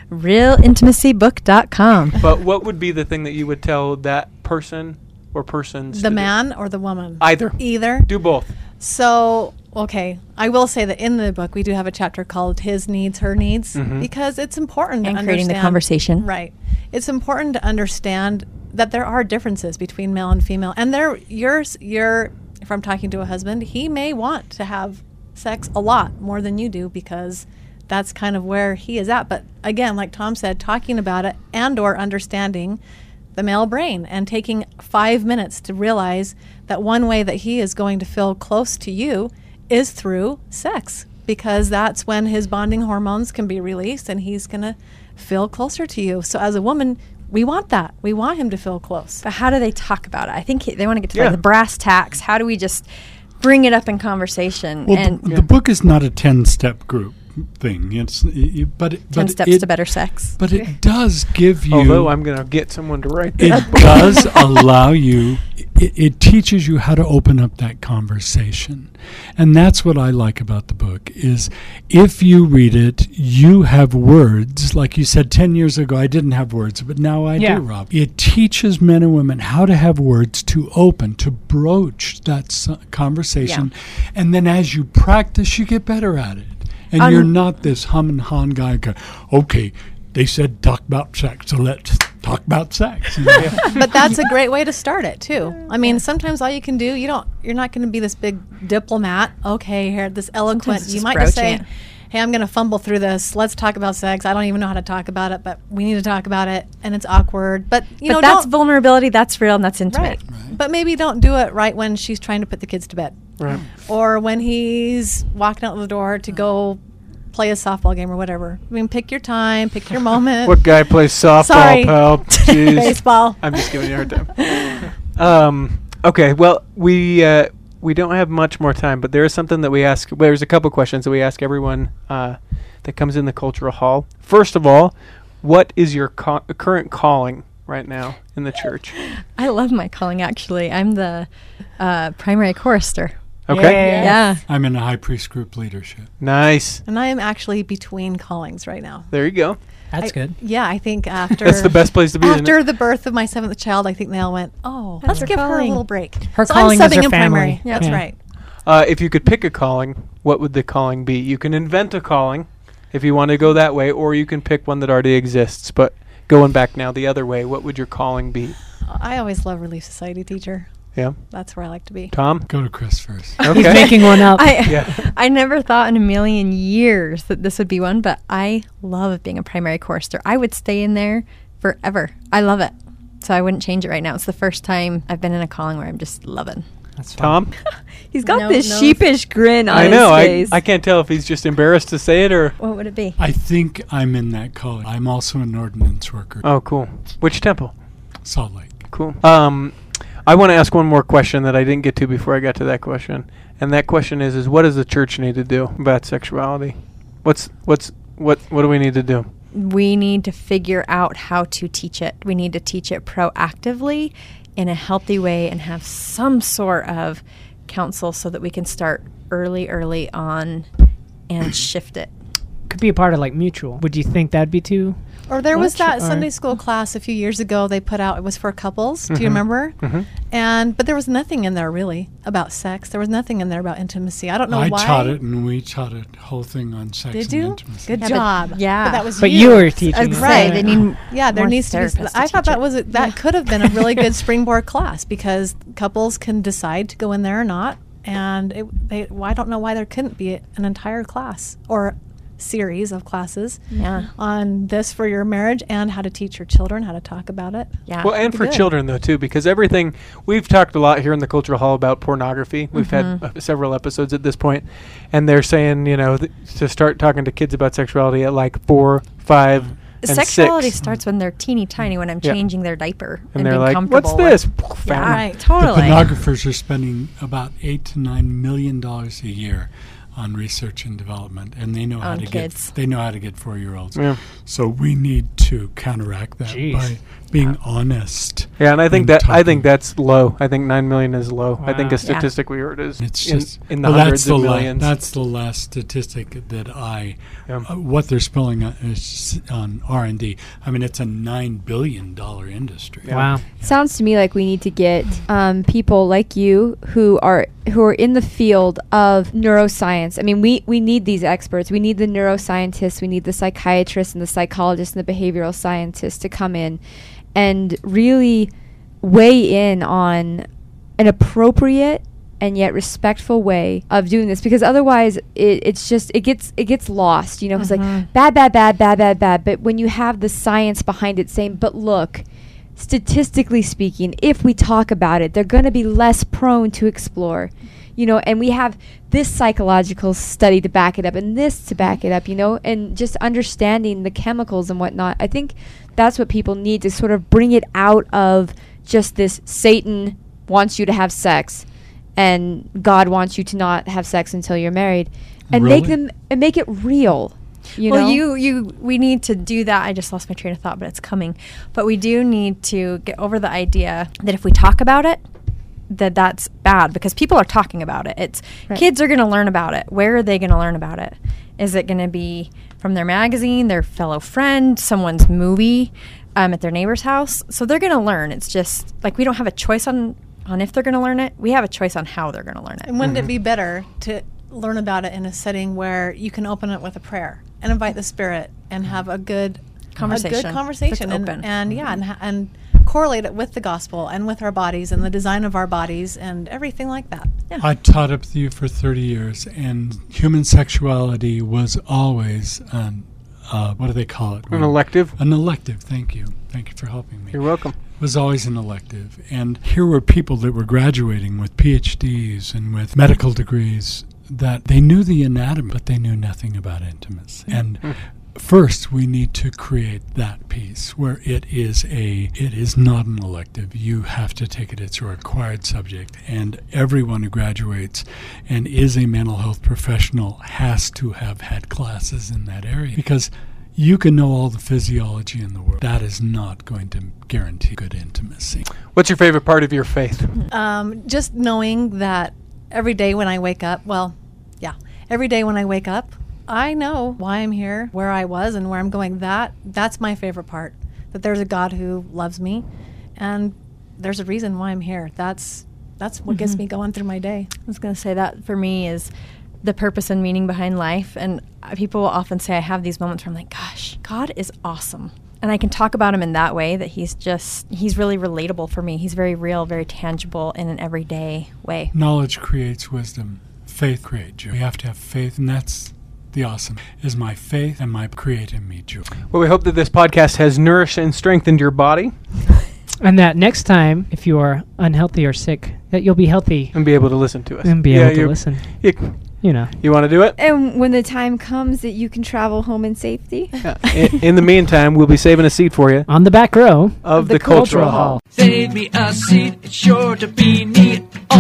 RealIntimacyBook.com. But what would be the thing that you would tell that person or persons the to do? man or the woman? Either. Either. Do both. So, okay, I will say that in the book we do have a chapter called His Needs, Her Needs, because it's important And to creating the understand- conversation. Right. It's important to understand that there are differences between male and female. And if I'm talking to a husband, he may want to have sex a lot more than you do because that's kind of where he is at. But again, like Tom said, talking about it and or understanding the male brain and taking 5 minutes to realize that one way that he is going to feel close to you is through sex, because that's when his bonding hormones can be released and he's going to feel closer to you. So as a woman, we want that. We want him to feel close. But how do they talk about it? I think they want to get to Yeah. the brass tacks. How do we just bring it up in conversation? Well, and the book is not a 10-step group thing. It's 10 steps to better sex. But it does give you. Although I'm going to get someone to write that. It does allow you, it teaches you how to open up that conversation. And that's what I like about the book, is if you read it, you have words. Like you said, 10 years ago, I didn't have words, but now I Yeah. do, Rob. It teaches men and women how to have words to open, to broach that conversation. And then as you practice, you get better at it. And you're not this hum and han guy. Okay, they said talk about sex, so let's talk about sex. You know? But that's a great way to start it too. I mean, sometimes all you can do, you're not going to be this big diplomat. Okay, here, this eloquent. Sometimes You just might just broaching say, it. "Hey, I'm going to fumble through this. Let's talk about sex. I don't even know how to talk about it, but we need to talk about it, and it's awkward." But But that's don't, vulnerability. That's real, and that's intimate. right. But maybe don't do it right when she's trying to put the kids to bed, Right. or when he's walking out the door to go play a softball game or whatever. I mean, pick your time, pick your moment. What guy plays softball, Sorry. pal? Jeez. Baseball. I'm just giving you a hard time. Okay, well, we don't have much more time, but there is something that we ask. Well, there's a couple questions that we ask everyone that comes in the Cultural Hall. First of all, what is your current calling right now in the church? I love my calling, actually. I'm the primary chorister. Okay. Yeah. I'm in a high priest group leadership. Nice. And I am actually between callings right now. There you go. That's I- good. Yeah, I think after That's the best place to be. isn't it? after the birth of my 7th child, I think they all went, "Oh, That's let's her give her a calling. little break." Her So calling I'm is subbing her in primary. family. That's Yeah. right. If you could pick a calling, what would the calling be? You can invent a calling if you want to go that way, or you can pick one that already exists. But going back now the other way, what would your calling be? I always love Relief Society teacher. Yeah. That's where I like to be. Tom? Go to Chris first. He's Okay. making one up. Yeah. I never thought in a million years that this would be one, but I love being a primary chorister. I would stay in there forever. I love it. So I wouldn't change it right now. It's the first time I've been in a calling where I'm just loving. That's fun. Tom? He's got No, this no. sheepish grin on I know. his face. I can't tell if he's just embarrassed to say it or. What would it be? I think I'm in that calling. I'm also an ordinance worker. Oh, cool. Which temple? Salt Lake. Cool. I want to ask one more question that I didn't get to before I got to that question, and that question is what does the church need to do about sexuality? What do we need to do? We need to figure out how to teach it. We need to teach it proactively in a healthy way and have some sort of counsel so that we can start early on and shift it. Could be a part of like mutual. Would you think that'd be too? Or there was Much, that or- Sunday school class a few years ago they put out. It was for couples. Do you remember? Mhm. But there was nothing in there really about sex. There was nothing in there about intimacy. I don't know I why. taught it, and we taught a whole thing on sex Did and you? intimacy. Good Yeah, job. but- yeah. But that was But you. you were teaching. it. Right. They need Yeah, there more needs to be. therapists to I thought teach that it. was that could have been a really good springboard class because couples can decide to go in there or not, and I don't know why there couldn't be an entire class or series of classes Yeah. on this for your marriage and how to teach your children how to talk about it. Yeah. Well, and for Good. children though too, because everything we've talked a lot here in the Cultural Hall about pornography. We've had several episodes at this point, and they're saying to start talking to kids about sexuality at like 4, 5, and Sexuality 6. starts when they're teeny tiny, when I'm Yeah. changing their diaper And they're being like, comfortable "What's this?" with- Found. Yeah, Right. The totally. pornographers are spending about $8 to $9 million a year on research and development, and they know how On to kids. get 4-year-olds. Yeah. So we need to counteract that Jeez. by being honest. Yeah, and I think and think talking. that's low. I think 9 million is low. I think Wow. a statistic we heard is It's in, just in the well, hundreds that's the of millions. that's the last statistic that I Yeah. what they're spilling on, is on R&D. I mean, it's a $9 billion industry. Yeah. Wow. Sounds to me like we need to get people like you who are in the field of neuroscience. I mean, we need these experts. We need the neuroscientists. We need the psychiatrists and the psychologists and the behavioral scientists to come in and really weigh in on an appropriate and yet respectful way of doing this, because otherwise it gets lost. It's like bad. But when you have the science behind it saying, but look, statistically speaking, if we talk about it, they're going to be less prone to explore, and we have this psychological study to back it up and this to back it up, and just understanding the chemicals and whatnot. I think that's what people need to sort of bring it out of just this Satan wants you to have sex and God wants you to not have sex until you're married, and Really? make it real. We need to do that. I just lost my train of thought, but it's coming. But we do need to get over the idea that if we talk about it, that's bad, because people are talking about it. It's Right. Kids are going to learn about it. Where are they going to learn about it? Is it going to be from their magazine, their fellow friend, someone's movie, at their neighbor's house? So they're going to learn. It's just like we don't have a choice on if they're going to learn it. We have a choice on how they're going to learn it. And wouldn't it be better to learn about it in a setting where you can open it with a prayer and invite the Spirit and have a good conversation. A good conversation. That's open. And correlate it with the gospel and with our bodies and the design of our bodies and everything like that. Yeah. I taught up with you for 30 years, and human sexuality was always what do they call it? An elective? An elective, thank you. Thank you for helping me. You're welcome. It was always an elective. And here were people that were graduating with PhDs and with medical degrees that they knew the anatomy, but they knew nothing about intimacy. And first, we need to create that piece where it is not an elective. You have to take it. It's a required subject. And everyone who graduates and is a mental health professional has to have had classes in that area, because you can know all the physiology in the world. That is not going to guarantee good intimacy. What's your favorite part of your faith? Just knowing that every day when I wake up, every day when I wake up, I know why I'm here, where I was, and where I'm going. That's my favorite part, that there's a God who loves me, and there's a reason why I'm here. That's what gets me going through my day. I was going to say that for me is the purpose and meaning behind life. And people will often say I have these moments where I'm like, gosh, God is awesome. And I can talk about him in that way, that he's really relatable for me. He's very real, very tangible in an everyday way. Knowledge creates wisdom. Faith creates joy. We have to have faith, and that's the awesome, is my faith and my create in me joy. Well, we hope that this podcast has nourished and strengthened your body. And that next time, if you are unhealthy or sick, that you'll be healthy. And be able to listen to us. And be able to listen. You know. You want to do it? And when the time comes that you can travel home in safety. In the meantime, we'll be saving a seat for you. On the back row of the Cultural Hall. Save me a seat, it's sure to be neat.